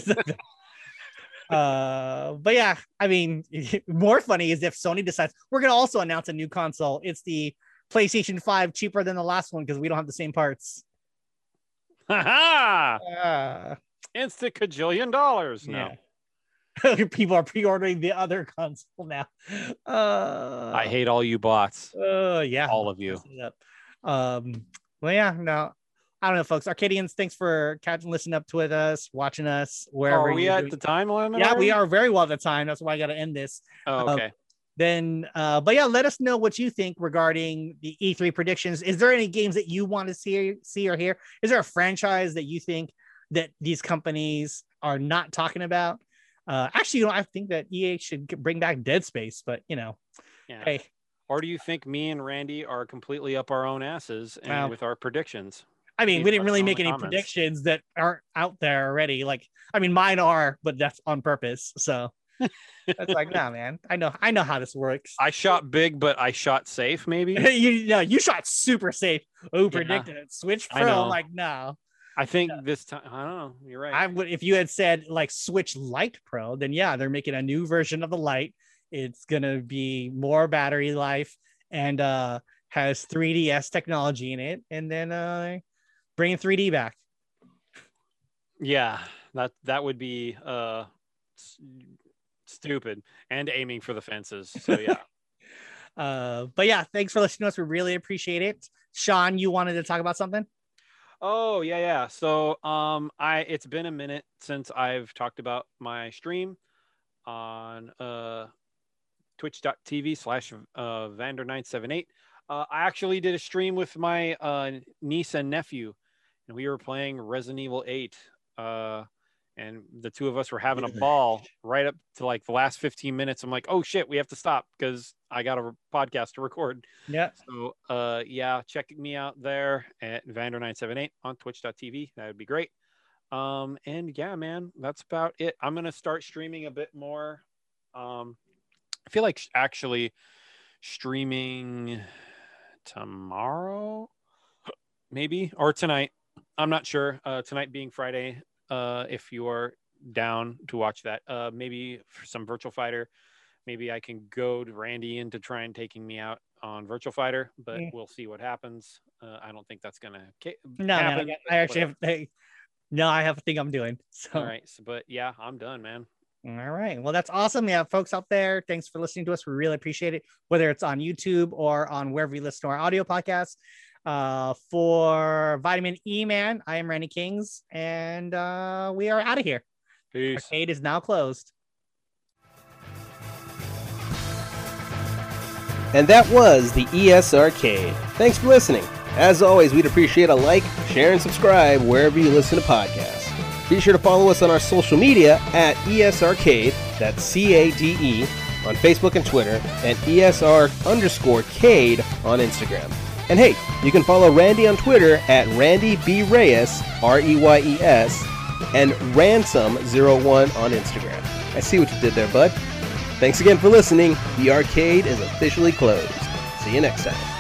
uh but yeah, I mean, more funny is if Sony decides we're gonna also announce a new console. It's the PlayStation five, cheaper than the last one because we don't have the same parts. Ha ha! Uh, Instant cajillion dollars. No. yeah. People are pre-ordering the other console now. Uh I hate all you bots. uh yeah, All of you. messing it up. Um well, yeah, no, I don't know, folks. Arcadians, thanks for catching, listening up to with us, watching us wherever Are we you at do- the time limit? yeah, we already? are very well at the time. That's why I got to end this. Oh, okay. Then uh but yeah, let us know what you think regarding the E three predictions. Is there any games that you want to see see or hear? Is there a franchise that you think that these companies are not talking about? Uh actually, you know, I think that E A should bring back Dead Space, but you know, Yeah. hey, Or do you think me and Randy are completely up our own asses and Wow. with our predictions? I mean, Please we didn't let really us know in make the any comments. predictions that aren't out there already. Like, I mean, mine are, but that's on purpose. So that's like, nah, man. I know, I know how this works. I shot big, but I shot safe, maybe. you know, you shot super safe. Oh, predicted it. Switch I Pro. know. I'm like, no. I think this time, I don't know. You're right. I would, if you had said like Switch Lite Pro, then yeah, they're making a new version of the Lite. It's gonna be more battery life and uh has three D S technology in it, and then uh bringing three D back. Yeah, that that would be uh s- stupid and aiming for the fences. So yeah. Uh, but yeah, thanks for listening to us. We really appreciate it. Sean, you wanted to talk about something? Oh yeah, yeah. So um, I it's been a minute since I've talked about my stream on uh twitch.tv slash uh Vander nine seven eight. Uh, I actually did a stream with my uh, niece and nephew, and we were playing Resident Evil eight. Uh, and the two of us were having a ball right up to like the last fifteen minutes. I'm like, oh shit, we have to stop because I got a podcast to record. Yeah. So uh, yeah, check me out there at Vander nine seven eight on twitch dot t v. That would be great. Um, and yeah, man, that's about it. I'm going to start streaming a bit more. Um, I feel like actually streaming tomorrow, maybe, or tonight. I'm not sure. Uh, tonight being Friday. Uh, if you are down to watch that, uh, maybe for some Virtual Fighter, maybe I can goad Randy into try and taking me out on Virtual Fighter, but Yeah. we'll see what happens. Uh, I don't think that's gonna ca- No, happen. no, I actually have. I, no, I have a thing I'm doing. So. All right, so, but yeah, I'm done, man. All right. Well, that's awesome. Yeah, folks out there, thanks for listening to us. We really appreciate it, whether it's on YouTube or on wherever you listen to our audio podcasts. Uh, for Vitamin E Man, I am Randy Kings, and uh, we are out of here. Peace. Arcade is now closed. And that was the E S Arcade. Thanks for listening. As always, we'd appreciate a like, share, and subscribe wherever you listen to podcasts. Be sure to follow us on our social media at E S Arcade, that's C A D E, on Facebook and Twitter, and E S R underscore Cade on Instagram. And hey, you can follow Randy on Twitter at Randy B. Reyes, R E Y E S, and Ransom zero one on Instagram. I see what you did there, bud. Thanks again for listening. The arcade is officially closed. See you next time.